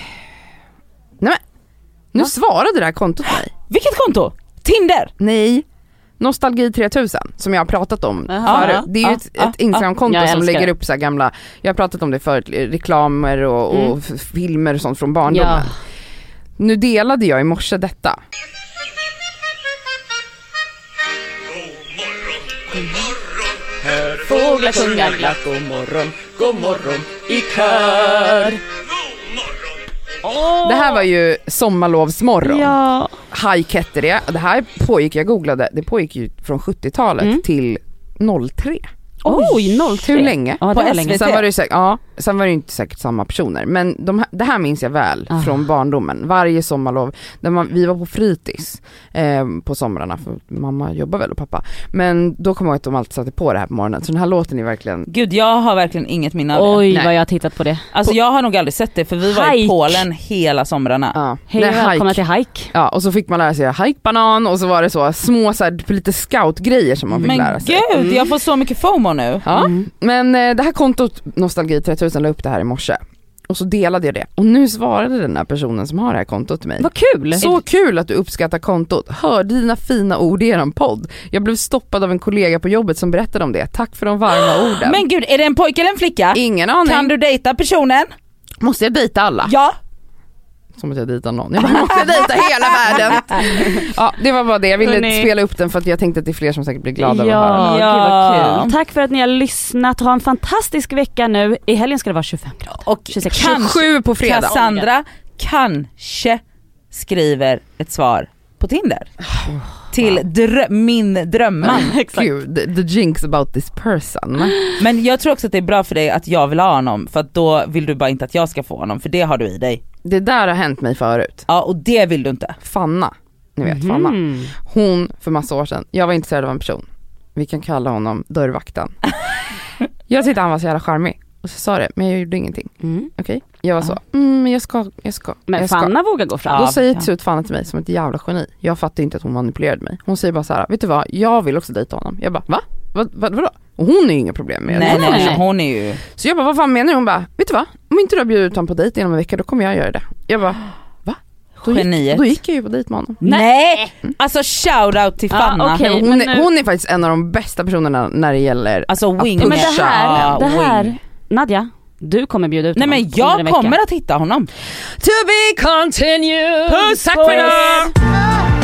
Nu Va? svarade det här kontot mig. Vilket konto? Tinder! Nej, Nostalgi tre tusen som jag har pratat om Jaha. förut. Det är ju Ja, ett, ja, ett Instagramkonto ja. Jag som älskar lägger det. upp så här gamla, jag har pratat om det förut, reklamer och, och Mm. f- filmer och sånt från barndomen. Ja. Nu delade jag i morse detta. Fåglar sjunga glatt, god morgon, god morgon i kör. Det här var ju sommarlovsmorgon. Ja. High Ketteria. Det här pågick, jag googlade, det pågick ju från sjuttiotalet Mm. till noll tre. Oj, noll tre. Hur länge? Ja, det På var S V T. länge. Sen var det, säkert, ja, sen var det inte säkert samma personer. Men de, här- det här minns jag väl Ah. från barndomen. Varje sommarlov. Där man, vi var på fritids eh, på somrarna. För mamma jobbar väl och pappa. Men då kommer jag ihåg att de alltid satte på det här på morgonen. Så den här låten är verkligen... Gud, jag har verkligen inget minne av det. Oj, Nej. vad jag har tittat på det. Alltså jag har nog aldrig sett det, för vi var i Hike. Polen hela somrarna. Ja. Hej Det och är välkomna hike. till Hike. Ja, och så fick man lära sig hike-banan. Och så var det så små så här, lite scoutgrejer som man fick Men lära sig. gud, jag får så mycket FOMO nu. Ja, Mm. men eh, det här kontot Nostalgi tre tusen la upp det här i morse. Och så delade jag det. Och nu svarade den här personen som har det här kontot till mig. Vad kul. Så kul att du uppskattar kontot. Hör dina fina ord i eran podd. Jag blev stoppad av en kollega på jobbet som berättade om det. Tack för de varma orden. Men gud, är det en pojke eller en flicka? Ingen aning. Kan du dejta personen? Måste jag dejta alla? Ja. Som att jag dejtar någon. Jag bara, måste jag dejta hela världen? Ja, det var bara det. Jag ville Hörrni. spela upp den för att jag tänkte att det är fler som säkert blir glada av att höra. Ja, Ja. gud vad kul. Tack för att ni har lyssnat. Ha en fantastisk vecka nu. I helgen ska det vara tjugofem grader. Och tjugosex. tjugosju på fredag. Cassandra kanske skriver ett svar på Tinder. Till drö- min drömman. Exakt. Gud, the, the jinx about this person. Men jag tror också att det är bra för dig att jag vill ha honom, för att då vill du bara inte att jag ska få honom, för det har du i dig. Det där har hänt mig förut. Ja, och det vill du inte. Fanna, ni vet Fanna. Mm. Hon, för massa år sedan, jag var intresserad av en person. Vi kan kalla honom dörrvakten. Jag tyckte han var så jävla charmig. Och så sa det, men jag gjorde ingenting. Mm. Okej? Jag var så, mm, men jag ska, jag ska. Men jag ska. Fanna vågar gå fram. Då Ja, säger ja. till slut Fanna till mig som ett jävla geni. Jag fattar inte att hon manipulerade mig. Hon säger bara så här: vet du vad, jag vill också dejta honom. Jag bara, va? Vad, vad, vadå? Och hon är ju inga problem med det. Nej, nej, nej. nej, hon är ju... Så jag bara, vad fan menar du? Hon bara, vet du vad? Om inte du har bjudit ut honom på dejt inom en vecka, då kommer jag göra det. Jag bara, va? Då gick, Geniet. då gick jag ju på dejt med honom. Nej! Alltså shout out till Ja, Fanna. okej. Hon, men är, nu- hon är faktiskt en av de bästa personerna när det gäller Alltså att wing. Ja, men det pusha. här, det wing. här, Nadja, du kommer bjuda ut Nej, honom men under jag en vecka. kommer att hitta honom. To be continued. Puss Tack på för er. idag.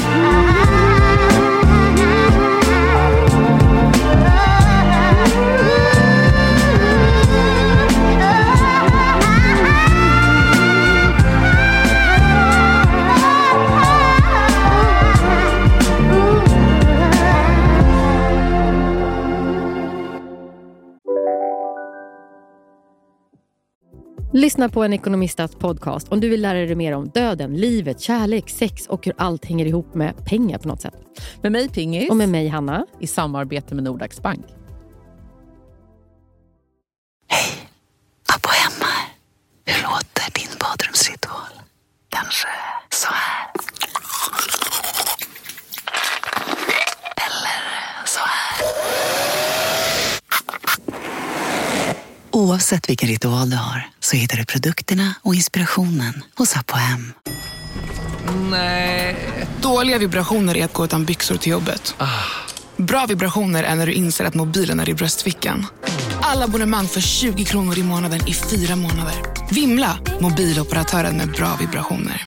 Lyssna på en ekonomistas podcast om du vill lära dig mer om döden, livet, kärlek, sex och hur allt hänger ihop med pengar på något sätt. Med mig Pingis. Och med mig Hanna. I samarbete med Nordax Bank. Abbo hemma. Hur låter din badrumsritual? Kanske så här. Eller så här. Oavsett vilken ritual du har så hittar du produkterna och inspirationen hos Abbo hem. Nej. Dåliga vibrationer är att gå utan byxor till jobbet. Bra vibrationer är när du inser att mobilen är i bröstfickan. Alla abonnemang för tjugo kronor i månaden i fyra månader. Vimla! Mobiloperatören med bra vibrationer.